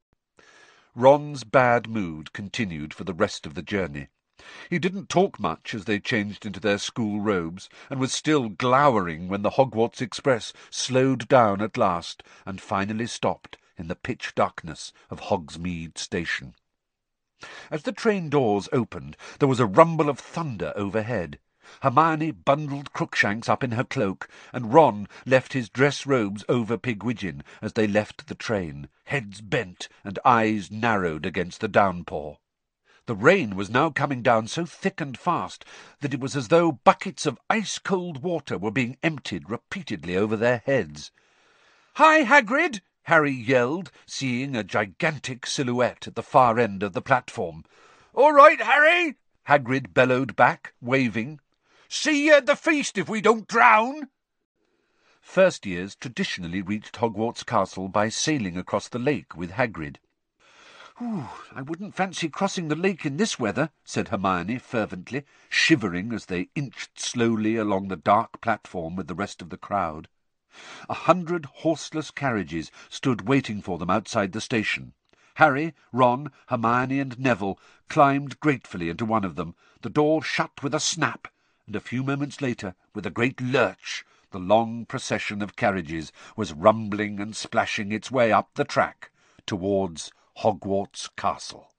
Ron's bad mood continued for the rest of the journey. He didn't talk much as they changed into their school robes, and was still glowering when the Hogwarts Express slowed down at last and finally stopped in the pitch darkness of Hogsmeade Station. As the train doors opened, there was a rumble of thunder overhead. Hermione bundled Crookshanks up in her cloak, and Ron left his dress robes over Pigwidgeon as they left the train, heads bent and eyes narrowed against the downpour. The rain was now coming down so thick and fast that it was as though buckets of ice-cold water were being emptied repeatedly over their heads. "Hi, Hagrid!" Harry yelled, seeing a gigantic silhouette at the far end of the platform. "All right, Harry!" Hagrid bellowed back, waving. "See you at the feast if we don't drown!" First years traditionally reached Hogwarts Castle by sailing across the lake with Hagrid. "Ooh, I wouldn't fancy crossing the lake in this weather," said Hermione fervently, shivering as they inched slowly along the dark platform with the rest of the crowd. A hundred horseless carriages stood waiting for them outside the station. Harry, Ron, Hermione and Neville climbed gratefully into one of them. The door shut with a snap, and a few moments later, with a great lurch, the long procession of carriages was rumbling and splashing its way up the track towards Hogwarts Castle.